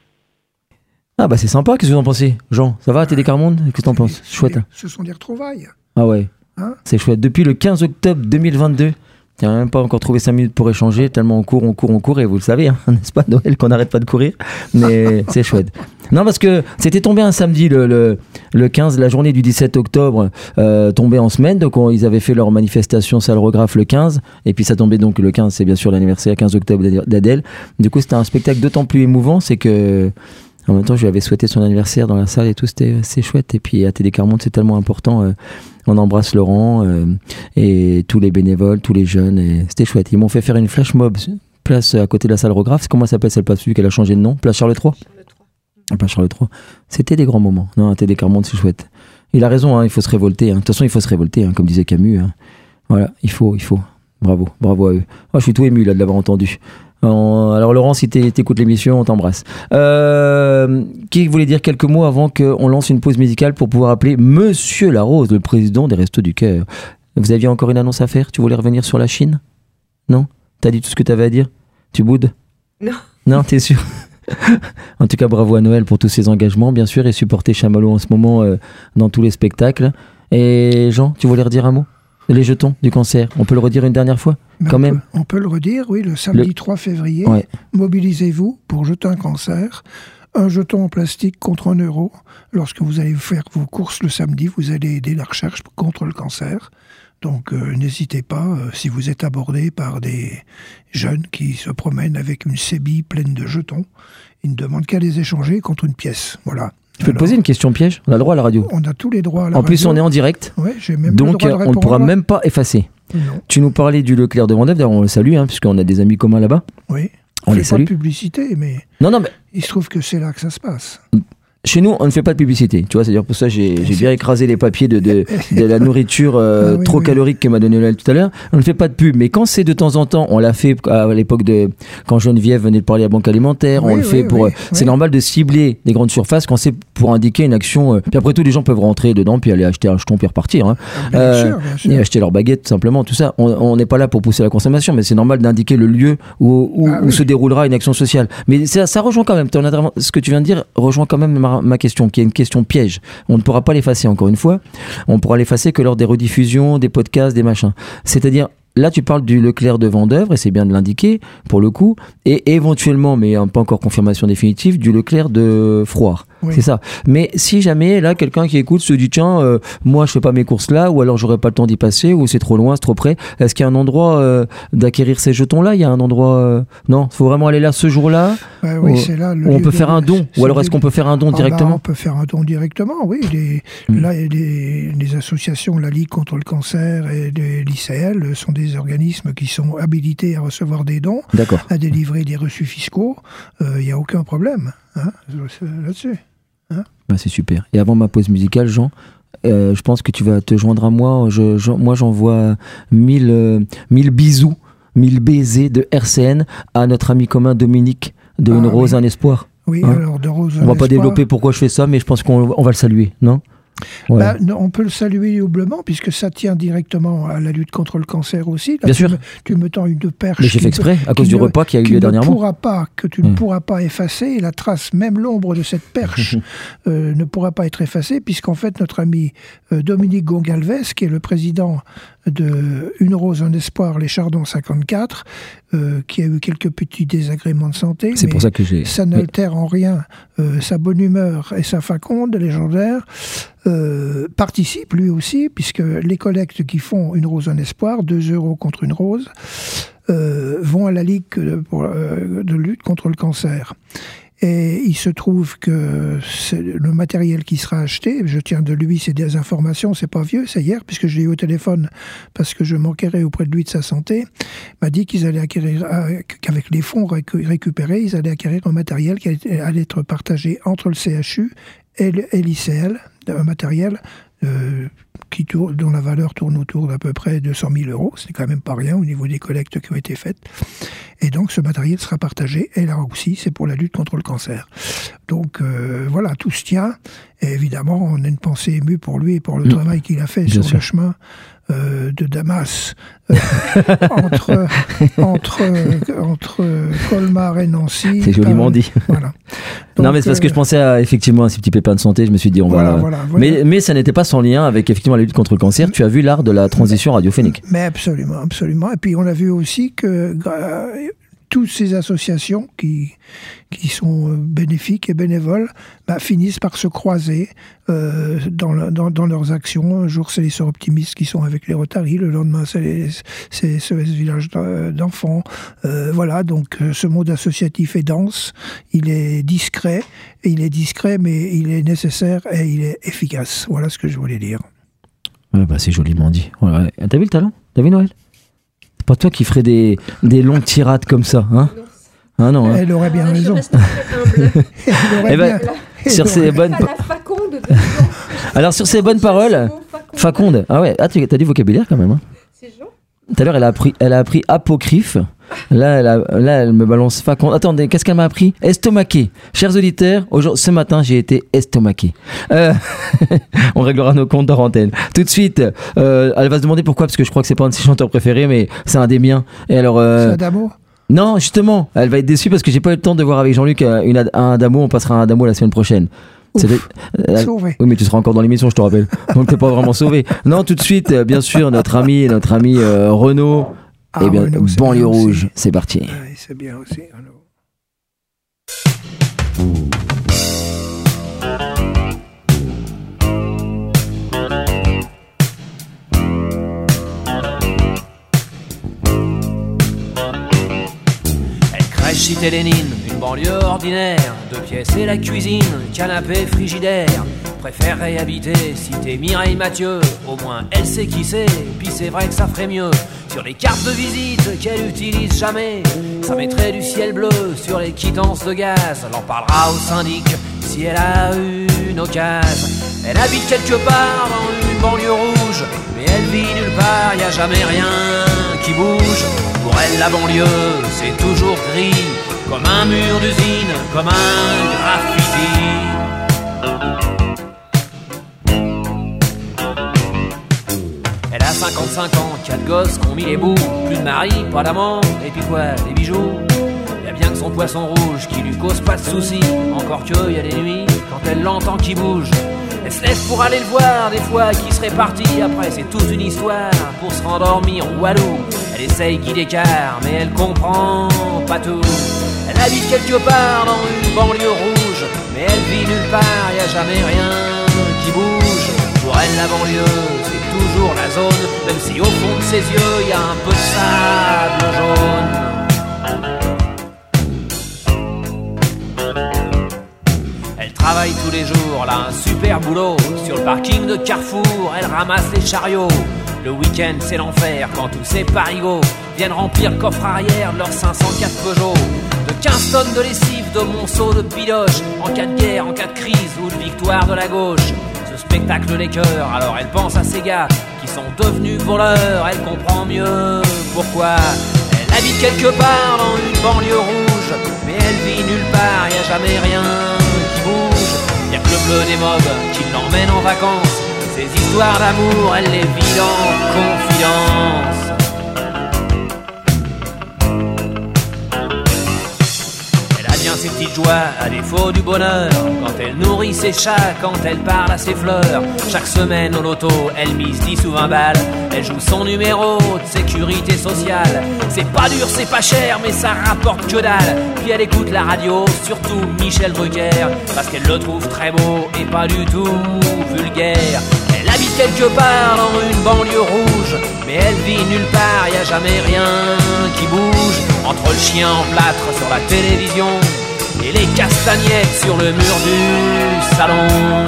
Ah bah c'est sympa, qu'est-ce que vous en pensez? Jean, ça va, ATD Carmonde? Qu'est-ce que t'en penses? Chouette. Ce sont des retrouvailles. Ah ouais, c'est chouette. Depuis le 15 octobre 2022, tu n'as même pas encore trouvé 5 minutes pour échanger, tellement on court, et vous le savez, n'est-ce pas, Noël, qu'on n'arrête pas de courir, mais c'est chouette. Non, parce que c'était tombé un samedi, le 15, la journée du 17 octobre, tombée en semaine, donc ils avaient fait leur manifestation Salrographe le 15, et puis ça tombait donc le 15, c'est bien sûr l'anniversaire 15 octobre d'Adèle. Du coup, c'était un spectacle d'autant plus émouvant, c'est que en même temps, je lui avais souhaité son anniversaire dans la salle et tout, c'est chouette. Et puis ATD Carmonde, c'est tellement important. On embrasse Laurent et tous les bénévoles, tous les jeunes. Et c'était chouette. Ils m'ont fait faire une flash mob, place à côté de la salle Salrographe. Comment ça s'appelle, celle place qu'elle a changé de nom? Place Charles III. Place Charles III. C'était des grands moments. Non, ATD Carmonde, c'est chouette. Il a raison, il faut se révolter. De toute façon, il faut se révolter, comme disait Camus. Voilà, il faut. Bravo à eux. Je suis tout ému là de l'avoir entendu. Alors Laurent, si t'écoutes l'émission, on t'embrasse. Qui voulait dire quelques mots avant qu'on lance une pause musicale pour pouvoir appeler Monsieur Larose, le président des Restos du Cœur? Vous aviez encore une annonce à faire? Tu voulais revenir sur la Chine? Non? T'as dit tout ce que t'avais à dire? Tu boudes? Non, t'es sûr? En tout cas, bravo à Noël pour tous ses engagements, bien sûr, et supporter Chamallow en ce moment dans tous les spectacles. Et Jean, tu voulais redire un mot? Les jetons du cancer, on peut le redire une dernière fois? Même. On peut le redire, oui, le samedi 3 février. Mobilisez-vous pour jeter un cancer. Un jeton en plastique contre 1 euro. Lorsque vous allez faire vos courses le samedi, vous allez aider la recherche contre le cancer. Donc n'hésitez pas, si vous êtes abordé par des jeunes qui se promènent avec une sébille pleine de jetons, ils ne demandent qu'à les échanger contre une pièce. Voilà. Je peux te poser une question piège? On a le droit à la radio. On a tous les droits à la En radio. plus, on est en direct. Ouais, j'ai même le Donc, droit de on ne répondre. pourra même pas effacer. Non. Tu nous parlais du Leclerc de Vendève. D'ailleurs, on le salue, puisqu'on a des amis communs là-bas. Oui. On les fait salue. pas de publicité, mais Non, mais il se trouve que c'est là que ça se passe. chez nous, on ne fait pas de publicité. Tu vois, c'est-à-dire pour ça, j'ai bien écrasé les papiers de la nourriture oui, trop oui. calorique que m'a donné Noël tout à l'heure. On ne fait pas de pub. Mais quand c'est de temps en temps, on l'a fait à l'époque quand Geneviève venait de parler à la Banque Alimentaire. Oui, on le fait oui, pour. oui, C'est oui. normal de cibler les grandes surfaces quand c'est pour indiquer une action. Puis après tout, les gens peuvent rentrer dedans puis aller acheter un jeton puis repartir. Bien sûr, bien sûr. Et acheter leur baguette, tout simplement, tout ça. On n'est pas là pour pousser la consommation, mais c'est normal d'indiquer le lieu où oui. se déroulera une action sociale. Mais ça rejoint quand même, ce que tu viens de dire rejoint quand même ma question, qui est une question piège. On ne pourra pas l'effacer, encore une fois. On pourra l'effacer que lors des rediffusions, des podcasts, des machins. C'est-à-dire, là, tu parles du Leclerc de Vendœuvre, et c'est bien de l'indiquer, pour le coup, et éventuellement, mais pas encore confirmation définitive, du Leclerc de Froire. Oui. C'est ça. Mais si jamais, là, quelqu'un qui écoute se dit, tiens, moi, je fais pas mes courses là, ou alors j'aurais pas le temps d'y passer, ou c'est trop loin, c'est trop près, est-ce qu'il y a un endroit d'acquérir ces jetons-là? Il y a un endroit... Non, il faut vraiment aller là ce jour-là? Oui, c'est là. Ou on peut faire un don? Ou alors est-ce qu'on peut faire un don directement? On peut faire un don directement, oui. Là, les associations, la Ligue contre le cancer et l'ICL sont des organismes qui sont habilités à recevoir des dons, D'accord. à délivrer des reçus fiscaux. Il n'y a aucun problème là-dessus. Bah, c'est super. Et avant ma pause musicale, Jean, je pense que tu vas te joindre à moi. Moi, j'envoie 1000 bisous, 1000 baisers de RCN à notre ami commun Dominique de Une Rose, un Espoir. Oui, Hein? alors de Rose, On va pas développer pourquoi je fais ça, mais je pense qu'on va le saluer, non? Ouais. Non, on peut le saluer doublement, puisque ça tient directement à la lutte contre le cancer aussi. Là, Bien sûr. Tu me tends une perche. Mais j'ai fait exprès, à cause du repas qui a eu lieu dernièrement. Que tu ne pourras pas effacer, la trace, même l'ombre de cette perche, ne pourra pas être effacée, puisqu'en fait, notre ami Dominique Gongalves, qui est le président de Une Rose, un Espoir, les Chardons 54, qui a eu quelques petits désagréments de santé. C'est pour ça que j'ai... Ça n'altère en rien sa bonne humeur et sa faconde légendaire. Participe lui aussi, puisque les collectes qui font Une Rose, un Espoir, 2 € contre une rose, vont à la Ligue de lutte contre le cancer. Et il se trouve que c'est le matériel qui sera acheté, je tiens de lui, c'est des informations, c'est pas vieux, c'est hier, puisque je l'ai eu au téléphone, parce que je m'enquérais auprès de lui de sa santé, m'a dit qu'ils allaient acquérir, qu'avec les fonds récupérés, ils allaient acquérir un matériel qui allait être partagé entre le CHU et l'ICL, un matériel dont la valeur tourne autour d'à peu près 200 000 €. C'est quand même pas rien au niveau des collectes qui ont été faites. Et donc ce matériel sera partagé. Et là aussi, c'est pour la lutte contre le cancer. Donc voilà, tout se tient. Et évidemment, on a une pensée émue pour lui et pour le travail qu'il a fait Bien sur sûr. le chemin de Damas entre Colmar et Nancy. C'est joliment dit. Voilà. Non, Donc, mais c'est parce que je pensais effectivement à ces petits pépins de santé. Je me suis dit, on va. voilà. Mais ça n'était pas sans lien avec effectivement la lutte contre le cancer. Tu as vu l'art de la transition radiophonique. Mais absolument, absolument. Et puis on a vu aussi que toutes ces associations qui sont bénéfiques et bénévoles finissent par se croiser dans leurs actions. Un jour, c'est les Sœurs Optimistes qui sont avec les Rotary. Le lendemain, c'est SOS Village d'enfants. Voilà, donc ce monde associatif est dense, il est discret, mais il est nécessaire et il est efficace. Voilà ce que je voulais dire. Ouais, c'est joliment dit. Ouais. T'as vu le talent? T'as vu Noël? C'est pas toi qui ferais des longues tirades comme ça, hein? Ah non. Hein. Elle aurait bien raison. Sur ces bonnes... Alors sur ces bonnes paroles, faconde. Ah ouais, t'as du vocabulaire quand même. Hein. Tout à l'heure, elle a appris apocryphe. Là, elle me balance faconde. Attendez, qu'est-ce qu'elle m'a appris? Estomaqué. Chers auditeurs, ce matin, j'ai été estomaqué. On réglera nos comptes hors antenne. Tout de suite, elle va se demander pourquoi, parce que je crois que c'est pas un de ses chanteurs préférés, mais c'est un des miens. Et alors, c'est Adamo? Non, justement, elle va être déçue parce que j'ai pas eu le temps de voir avec Jean-Luc un Adamo. On passera un Adamo la semaine prochaine. Sauvé. Oui, mais tu seras encore dans l'émission, je te rappelle. Donc t'es pas vraiment sauvé. Non, tout de suite, bien sûr, notre ami Renaud. Eh bien, Renaud, Banlieue Rouge, c'est parti. Oui, c'est bien aussi, Renaud. Elle crèche cité Lénine, une une banlieue ordinaire, 2 pièces et la cuisine, canapé, frigidaire. Préférerais habiter cité Mireille Mathieu, au moins elle sait qui c'est, puis c'est vrai que ça ferait mieux. Sur les cartes de visite qu'elle utilise jamais, ça mettrait du ciel bleu sur les quittances de gaz. Elle en parlera au syndic si elle a une occasion. Elle habite quelque part dans une banlieue rouge, mais elle vit nulle part, y a jamais rien qui bouge. Pour elle la banlieue c'est toujours gris, comme un mur d'usine, comme un graffiti. Elle a 55 ans, 4 gosses qui ont mis les bouts, plus de mari, pas d'amant, et puis quoi, des bijoux. Y'a bien que son poisson rouge qui lui cause pas de soucis, encore que y a des nuits quand elle l'entend qui bouge. Elle se lève pour aller le voir, des fois qui serait parti, après c'est toute une histoire pour se rendormir walou. Elle essaye guider car, mais elle comprend pas tout. Elle habite quelque part dans une banlieue rouge, mais elle vit nulle part, y a jamais rien qui bouge. Pour elle la banlieue c'est toujours la zone, même si au fond de ses yeux y a un peu de sable jaune. Elle travaille tous les jours, elle a un super boulot. Sur le parking de Carrefour, elle ramasse les chariots. Le week-end c'est l'enfer quand tous ces parigots viennent remplir le coffre arrière de leur 504 Peugeot. De 15 tonnes de lessive, de monceaux de piloches, en cas de guerre, en cas de crise ou de victoire de la gauche. Ce spectacle les cœurs, alors elle pense à ces gars qui sont devenus voleurs. Elle comprend mieux pourquoi. Elle habite quelque part dans une banlieue rouge, mais elle vit nulle part, y a jamais rien qui bouge. Y'a que le bleu des mobs qui l'emmène en vacances. Ces histoires d'amour, elle les vit en confidence. Bien ses petites joies, à défaut du bonheur, quand elle nourrit ses chats, quand elle parle à ses fleurs. Chaque semaine au loto, elle mise 10 ou 20 balles. Elle joue son numéro de sécurité sociale. C'est pas dur, c'est pas cher, mais ça rapporte que dalle. Puis elle écoute la radio, surtout Michel Drucker, parce qu'elle le trouve très beau et pas du tout vulgaire. Elle habite quelque part dans une banlieue rouge, mais elle vit nulle part, y a jamais rien qui bouge. Entre le chien en plâtre sur la télévision et les castagnettes sur le mur du salon.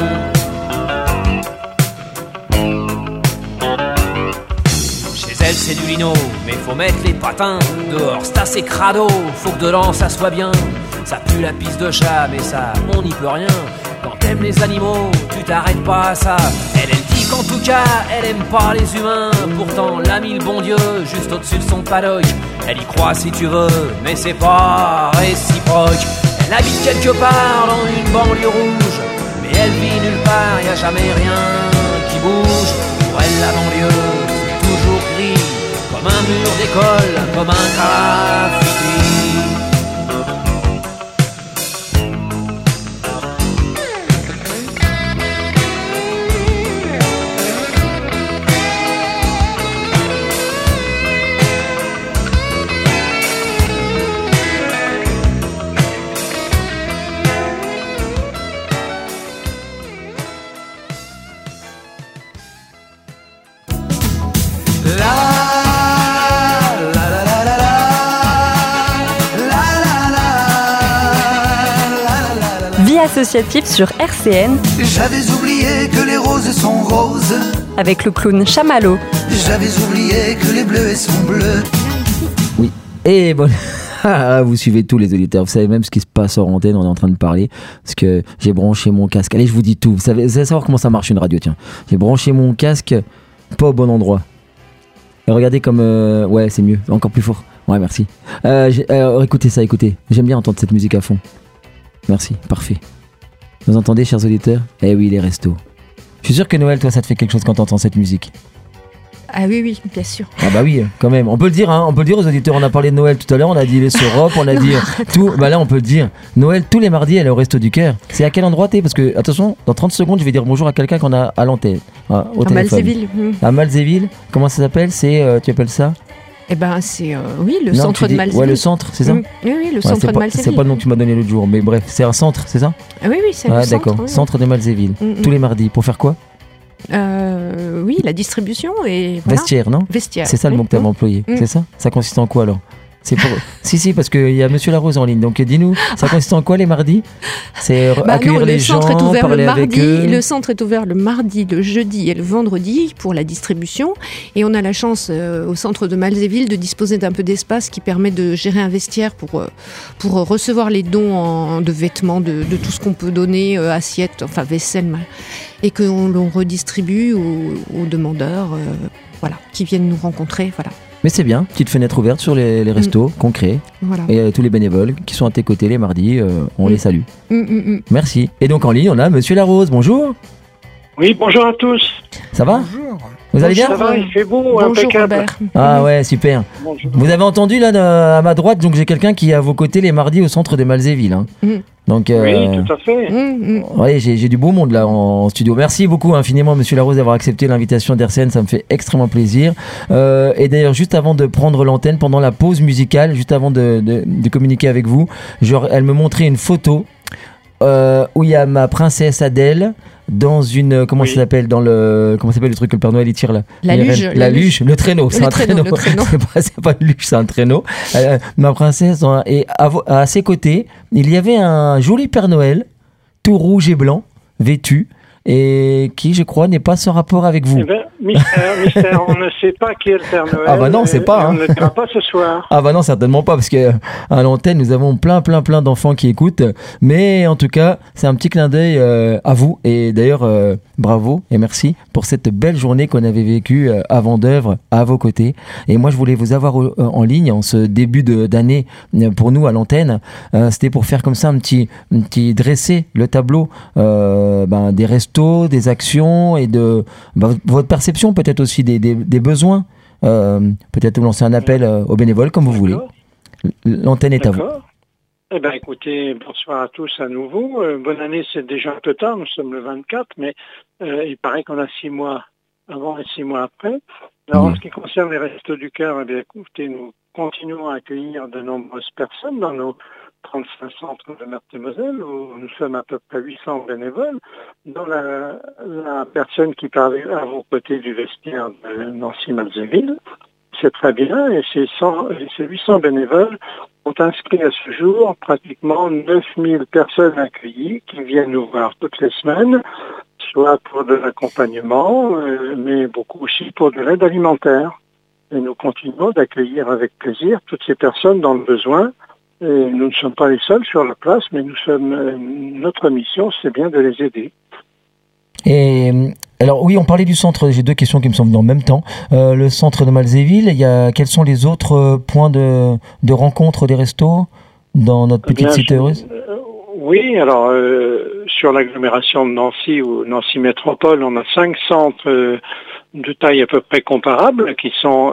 Chez elle c'est du lino, mais faut mettre les patins. Dehors c'est assez crado, faut que dedans ça soit bien. Ça pue la pisse de chat, mais ça on n'y peut rien. Quand t'aimes les animaux, tu t'arrêtes pas à ça. Elle dit qu'en tout cas, elle aime pas les humains. Pourtant, l'a mis le bon Dieu juste au-dessus de son paddock. Elle y croit si tu veux, mais c'est pas réciproque. Elle habite quelque part dans une banlieue rouge, mais elle vit nulle part, y a jamais rien qui bouge. Pour elle, la banlieue, c'est toujours gris, comme un mur d'école, comme un graffiti. Associatif sur RCN. J'avais oublié que les roses sont roses. Avec le clown Chamallow. J'avais oublié que les bleus sont bleus. Oui, et bon, vous suivez tous les auditeurs. Vous savez même ce qui se passe hors antenne, on est en train de parler. Parce que j'ai branché mon casque. Allez, je vous dis tout. Vous savez savoir comment ça marche une radio, tiens. J'ai branché mon casque pas au bon endroit. Et regardez comme... ouais, c'est mieux, encore plus fort. Ouais, merci. Écoutez ça, écoutez. J'aime bien entendre cette musique à fond. Merci, parfait. Vous entendez, chers auditeurs ? Eh oui, les restos. Je suis sûr que Noël, toi, ça te fait quelque chose quand t'entends cette musique. Ah oui, oui, bien sûr. Ah bah oui, quand même. On peut le dire, hein. On peut le dire aux auditeurs. On a parlé de Noël tout à l'heure. On a dit les Sorop, on a dit tout. Bah là, on peut le dire. Noël, tous les mardis, elle est au Resto du Cœur. C'est à quel endroit t'es ? Parce que, attention, dans 30 secondes, je vais dire bonjour à quelqu'un qu'on a à l'antenne. Au téléphone. Malzéville. À Malzéville. Comment ça s'appelle ? C'est, tu appelles ça ? Eh ben, c'est oui, le centre de Malzéville. Ouais, le centre, c'est ça ? Oui, oui, le centre de Malzéville. C'est pas le nom que tu m'as donné l'autre jour, mais bref, c'est un centre, c'est ça ? Ah oui, oui, c'est le centre. D'accord, oui. Centre de Malzéville. Tous les mardis, pour faire quoi ? Oui, la distribution et... Voilà. Vestiaire, non ? Vestiaire. C'est ça le mot que tu avais employé, c'est ça ? Ça consiste en quoi alors ? Si, parce qu'il y a Monsieur Larose en ligne. Donc dis-nous, ça consiste en quoi les mardis? C'est accueillir les gens, parler avec eux. Le centre est ouvert le mardi, le jeudi et le vendredi pour la distribution. Et on a la chance au centre de Malzéville de disposer d'un peu d'espace qui permet de gérer un vestiaire pour recevoir les dons de vêtements, de tout ce qu'on peut donner, assiettes, enfin vaisselle, et qu'on redistribue aux demandeurs qui viennent nous rencontrer. Voilà. Mais c'est bien, petite fenêtre ouverte sur les restos qu'on crée. Voilà. Et tous les bénévoles qui sont à tes côtés les mardis, on les salue. Merci. Et donc en ligne, on a Monsieur Larose. Bonjour. Oui, bonjour à tous. Ça va? Bonjour. Vous allez bien? Ça va, il fait beau, Bonjour impeccable. Robert. Ah ouais, super. Bonjour. Vous avez entendu là à ma droite, donc j'ai quelqu'un qui est à vos côtés les mardis au centre de Malzéville. Hein. Donc, oui, tout à fait. Ouais, j'ai du beau monde là en studio. Merci beaucoup infiniment Monsieur Larose d'avoir accepté l'invitation d'RCN, ça me fait extrêmement plaisir. Et d'ailleurs, juste avant de prendre l'antenne, pendant la pause musicale, juste avant de communiquer avec vous, elle me montrait une photo où il y a ma princesse Adèle dans une comment ça s'appelle comment s'appelle le truc que le Père Noël il tire là, la luge, le traîneau, c'est un traîneau. c'est pas une luge, c'est un traîneau. Ma princesse et à ses côtés il y avait un joli Père Noël tout rouge et blanc vêtu et qui je crois n'est pas sans rapport avec vous. Eh ben, mystère, on ne sait pas qui est le Père Noël. Ah bah non, c'est pas. On ne le dira pas ce soir. Ah bah non, certainement pas, parce que à l'antenne, nous avons plein d'enfants qui écoutent. Mais en tout cas, c'est un petit clin d'œil à vous. Et d'ailleurs, bravo et merci pour cette belle journée qu'on avait vécue à Vendeuvre, à vos côtés. Et moi, je voulais vous avoir en ligne en ce début d'année pour nous à l'antenne. C'était pour faire comme ça un petit dresser le tableau des restos, des actions et de votre perception peut-être aussi des besoins. Peut-être vous lancer un appel aux bénévoles comme vous voulez. L'antenne est à vous. Eh bien écoutez, bonsoir à tous à nouveau. Bonne année, c'est déjà un peu tard, nous sommes le 24, mais il paraît qu'on a 6 mois avant et 6 mois après. Alors en ce qui concerne les Restos du Cœur, eh bien écoutez, nous continuons à accueillir de nombreuses personnes dans nos 35 centres de Meurthe-et-Moselle où nous sommes à peu près 800 bénévoles, dont la personne qui parlait à vos côtés du vestiaire de Nancy-Malzéville. C'est très bien et ces 800 bénévoles ont inscrit à ce jour pratiquement 9000 personnes accueillies qui viennent nous voir toutes les semaines, soit pour de l'accompagnement, mais beaucoup aussi pour de l'aide alimentaire. Et nous continuons d'accueillir avec plaisir toutes ces personnes dans le besoin. Et nous ne sommes pas les seuls sur la place, mais notre mission, c'est bien de les aider. Et alors oui, on parlait du centre, j'ai 2 questions qui me sont venues en même temps. Le centre de Malzéville, quels sont les autres points de rencontre des restos dans notre petite cité heureuse? Oui, alors sur l'agglomération de Nancy ou Nancy Métropole, on a 5 centres de taille à peu près comparable qui sont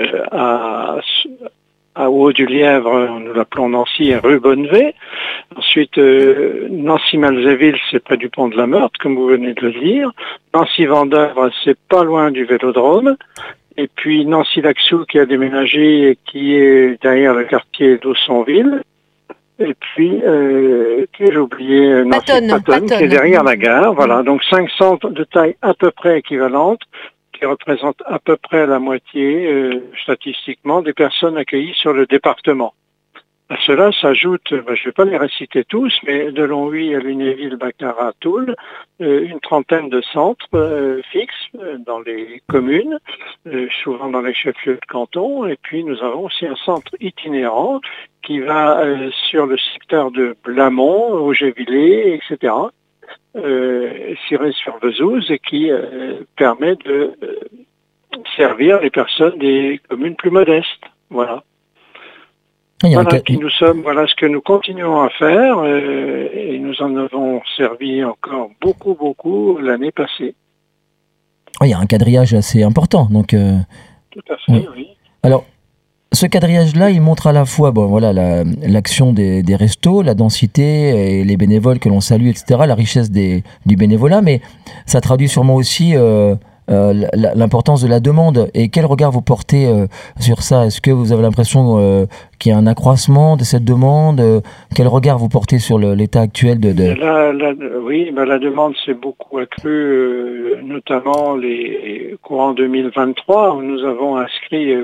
à Haut-du-Lièvre, nous l'appelons Nancy, rue Bonnevet. Ensuite, Nancy-Malzéville, c'est près du pont de la Meurthe, comme vous venez de le dire. Nancy-Vendeuvre, c'est pas loin du Vélodrome. Et puis Nancy-Laxou, qui a déménagé et qui est derrière le quartier d'Aussonville. Et puis, j'ai oublié Nancy-Pattonne, qui est derrière la gare. Voilà, donc 5 centres de taille à peu près équivalente, qui représente à peu près la moitié, statistiquement, des personnes accueillies sur le département. À cela s'ajoute, je ne vais pas les réciter tous, mais de Longwy à Lunéville, Baccarat, Toul, une trentaine de centres fixes dans les communes, souvent dans les chefs-lieux de canton, et puis nous avons aussi un centre itinérant qui va sur le secteur de Blamont, Augervillers, etc., Ciré-sur-Vezouze et qui permet de servir les personnes des communes plus modestes. Voilà. Voilà qui nous sommes, voilà ce que nous continuons à faire et nous en avons servi encore beaucoup l'année passée. Il y a un quadrillage assez important. Donc, tout à fait, oui. Alors, ce quadrillage-là, il montre à la fois l'action des restos, la densité et les bénévoles que l'on salue, etc., la richesse du bénévolat, mais ça traduit sûrement aussi l'importance de la demande. Et quel regard vous portez sur ça? Est-ce que vous avez l'impression qu'il y a un accroissement de cette demande? Quel regard vous portez sur l'état actuel Oui, la demande s'est beaucoup accrue, notamment les courants 2023, où nous avons inscrit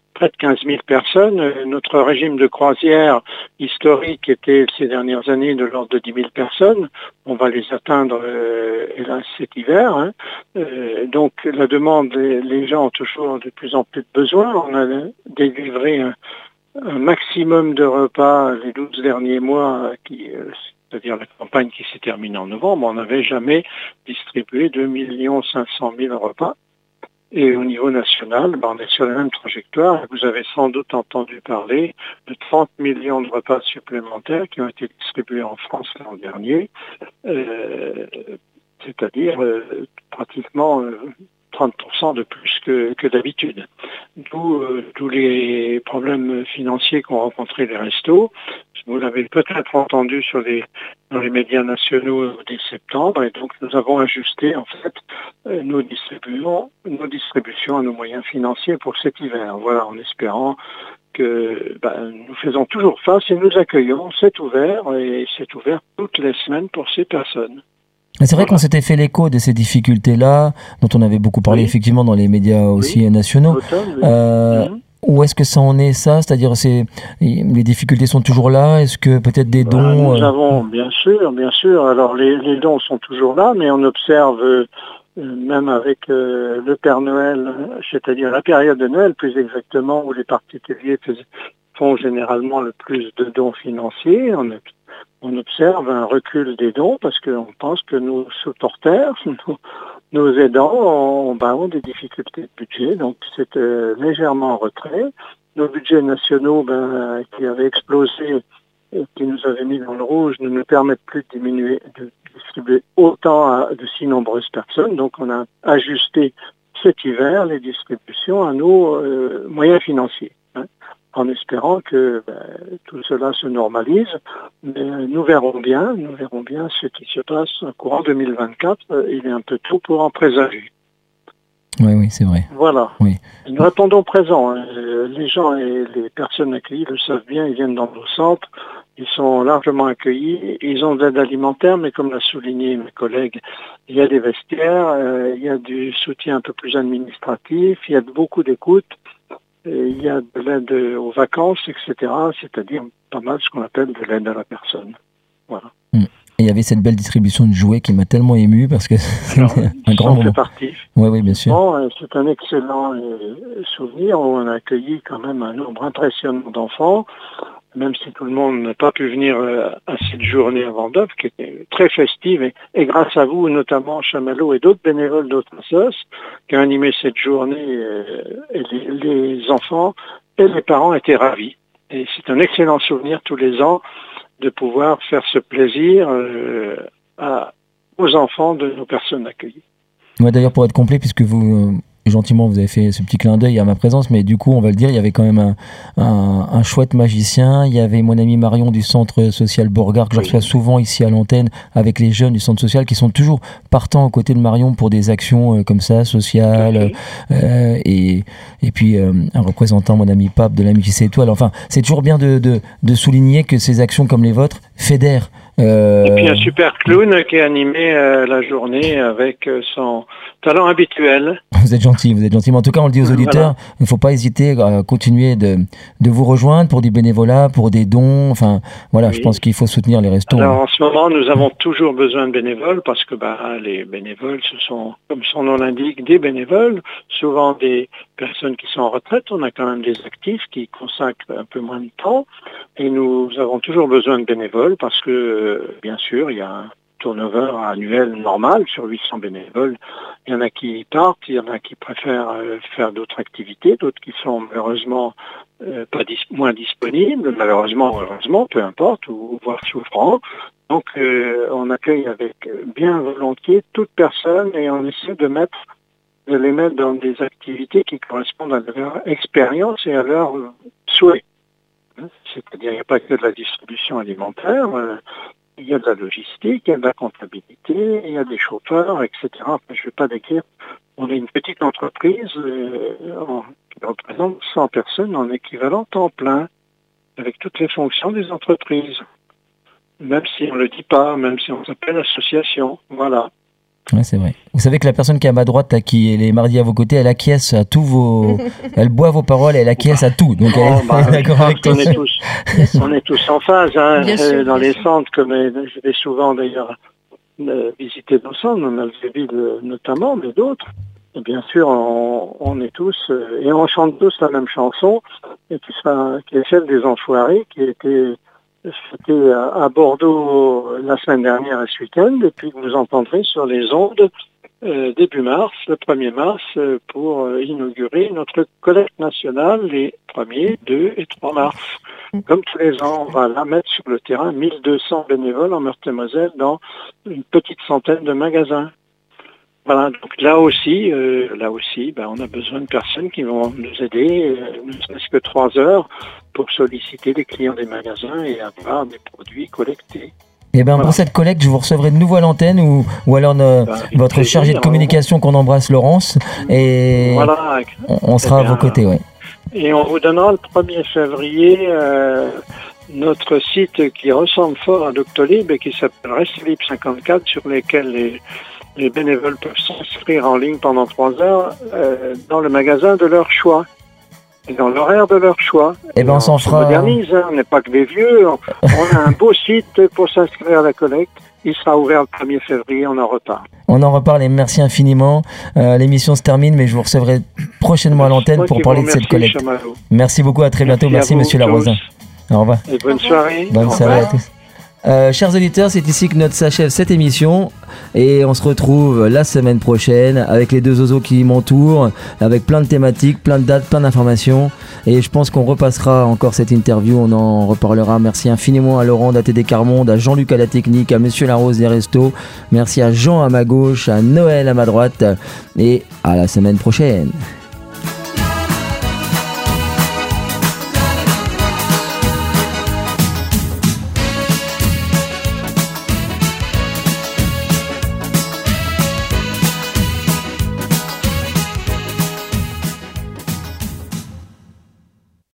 près de 15 000 personnes. Notre régime de croisière historique était ces dernières années de l'ordre de 10 000 personnes. On va les atteindre, hélas, cet hiver. Hein. Donc la demande, les gens ont toujours de plus en plus de besoins. On a délivré un maximum de repas les 12 derniers mois, c'est-à-dire la campagne qui s'est terminée en novembre. On n'avait jamais distribué 2 500 000 repas. Et au niveau national, on est sur la même trajectoire. Vous avez sans doute entendu parler de 30 millions de repas supplémentaires qui ont été distribués en France l'an dernier, c'est-à-dire pratiquement 30% de plus que d'habitude. D'où tous les problèmes financiers qu'ont rencontrés les restos. Vous l'avez peut-être entendu dans les médias nationaux dès septembre, et donc nous avons ajusté en fait nos distributions à nos moyens financiers pour cet hiver. Voilà, en espérant que nous faisons toujours face et nous accueillons, c'est ouvert toutes les semaines pour ces personnes. C'est vrai qu'on s'était fait l'écho de ces difficultés-là, dont on avait beaucoup parlé effectivement dans les médias aussi nationaux. Où est-ce que ça en est, ça ? C'est-à-dire, les difficultés sont toujours là ? Est-ce que peut-être des dons... Nous avons, bien sûr. Alors, les dons sont toujours là, mais on observe, même avec le Père Noël, c'est-à-dire la période de Noël, plus exactement, où les particuliers font généralement le plus de dons financiers. On observe un recul des dons parce qu'on pense que nos supporters, nos aidants ont des difficultés de budget, donc c'est légèrement en retrait. Nos budgets nationaux qui avaient explosé et qui nous avaient mis dans le rouge ne nous permettent plus de distribuer autant de si nombreuses personnes. Donc on a ajusté cet hiver les distributions à nos moyens financiers. En espérant que tout cela se normalise, mais nous verrons bien ce qui se passe en courant 2024. Il est un peu tôt pour en présager. Oui, c'est vrai. Voilà. Oui. Nous répondons présent. Les gens et les personnes accueillies le savent bien, ils viennent dans nos centres, ils sont largement accueillis, ils ont de l'aide alimentaire, mais comme l'a souligné mes collègues, il y a des vestiaires, il y a du soutien un peu plus administratif, il y a beaucoup d'écoute. Il y a de l'aide aux vacances, etc., c'est-à-dire pas mal ce qu'on appelle de l'aide à la personne. Voilà. Et il y avait cette belle distribution de jouets qui m'a tellement ému parce que c'est un grand moment. Oui, bien sûr. Bon, c'est un excellent souvenir où on a accueilli quand même un nombre impressionnant d'enfants, même si tout le monde n'a pas pu venir à cette journée à Vendôme, qui était très festive, et grâce à vous, notamment Chamallow et d'autres bénévoles d'autres associations, qui ont animé cette journée, et les enfants et les parents étaient ravis. Et c'est un excellent souvenir tous les ans de pouvoir faire ce plaisir aux enfants de nos personnes accueillies. Ouais, d'ailleurs, pour être complet, puisque gentiment vous avez fait ce petit clin d'œil à ma présence, mais du coup on va le dire, il y avait quand même un chouette magicien. Il y avait mon ami Marion du centre social Borgard que je reçois souvent ici à l'antenne avec les jeunes du centre social qui sont toujours partants aux côtés de Marion pour des actions comme ça, sociales, et puis un représentant, mon ami Pape de l'Amitié Étoile. Enfin, c'est toujours bien de souligner que ces actions comme les vôtres fédèrent. Et puis un super clown qui a animé la journée avec son talent habituel. Vous êtes gentil. Mais en tout cas, on le dit aux auditeurs, il ne faut pas hésiter à continuer de vous rejoindre pour du bénévolat, pour des dons. Enfin, voilà, je pense qu'il faut soutenir les restos. Alors, en ce moment, nous avons toujours besoin de bénévoles parce que les bénévoles, ce sont, comme son nom l'indique, des bénévoles, souvent des personnes qui sont en retraite. On a quand même des actifs qui consacrent un peu moins de temps et nous avons toujours besoin de bénévoles parce que, bien sûr, il y a un turnover annuel normal sur 800 bénévoles. Il y en a qui partent, il y en a qui préfèrent faire d'autres activités, d'autres qui sont malheureusement moins disponibles, malheureusement ou heureusement, peu importe, ou voire souffrants. Donc on accueille avec bien volontiers toute personne et on essaie de les mettre dans des activités qui correspondent à leur expérience et à leurs souhaits. C'est-à-dire, il n'y a pas que de la distribution alimentaire, il y a de la logistique, il y a de la comptabilité, il y a des chauffeurs, etc. Enfin, je ne vais pas décrire. On est une petite entreprise qui représente 100 personnes en équivalent temps plein, avec toutes les fonctions des entreprises. Même si on ne le dit pas, même si on s'appelle association. Voilà. Ouais, c'est vrai. Vous savez que la personne qui est à ma droite, là, qui est les mardis à vos côtés, elle acquiesce à tous vos... elle boit vos paroles, elle acquiesce à tout. Donc elle est d'accord avec toi. On est tous en phase, hein, dans les sûr. centres, comme je vais souvent d'ailleurs visiter nos centres, dans Algéville notamment, mais d'autres. Et bien sûr, on est tous, et on chante tous la même chanson, et qui est celle des Enfoirés, qui était à Bordeaux la semaine dernière et ce week-end, et puis vous entendrez sur les ondes début mars, le 1er mars, pour inaugurer notre collecte nationale les 1er, 2 et 3 mars. Comme tous les ans, on va là mettre sur le terrain 1200 bénévoles en Meurthe-et-Moselle dans une petite centaine de magasins. Voilà, donc là aussi, on a besoin de personnes qui vont nous aider, ne serait-ce que 3 heures, pour solliciter les clients des magasins et avoir des produits collectés. Et ben pour cette collecte, je vous recevrai de nouveau à l'antenne ou alors votre chargé de communication qu'on embrasse, Laurence, et voilà, on sera à vos côtés, ouais. Et on vous donnera le 1er février notre site qui ressemble fort à Doctolib et qui s'appelle Restlib 54, sur lesquels les bénévoles peuvent s'inscrire en ligne pendant 3 heures dans le magasin de leur choix. Et dans l'horaire de leur choix. Et ben on s'en fera. On modernise, hein, on n'est pas que des vieux. On a un beau site pour s'inscrire à la collecte. Il sera ouvert le 1er février, on en reparle. On en reparle et merci infiniment. L'émission se termine, mais je vous recevrai prochainement à l'antenne pour parler de cette collecte. Chamalot. Merci beaucoup, à très bientôt. Merci Monsieur Larosin. Au revoir. Et bonne soirée. Bonne soirée à tous. Chers auditeurs, c'est ici que notre s'achève cette émission et on se retrouve la semaine prochaine avec les 2 zozos qui m'entourent, avec plein de thématiques, plein de dates, plein d'informations, et je pense qu'on repassera encore cette interview, on en reparlera. Merci infiniment à Laurent d'ATD Carmonde, à Jean-Luc à la technique, à Monsieur Larose des restos, merci à Jean à ma gauche, à Noël à ma droite, et à la semaine prochaine.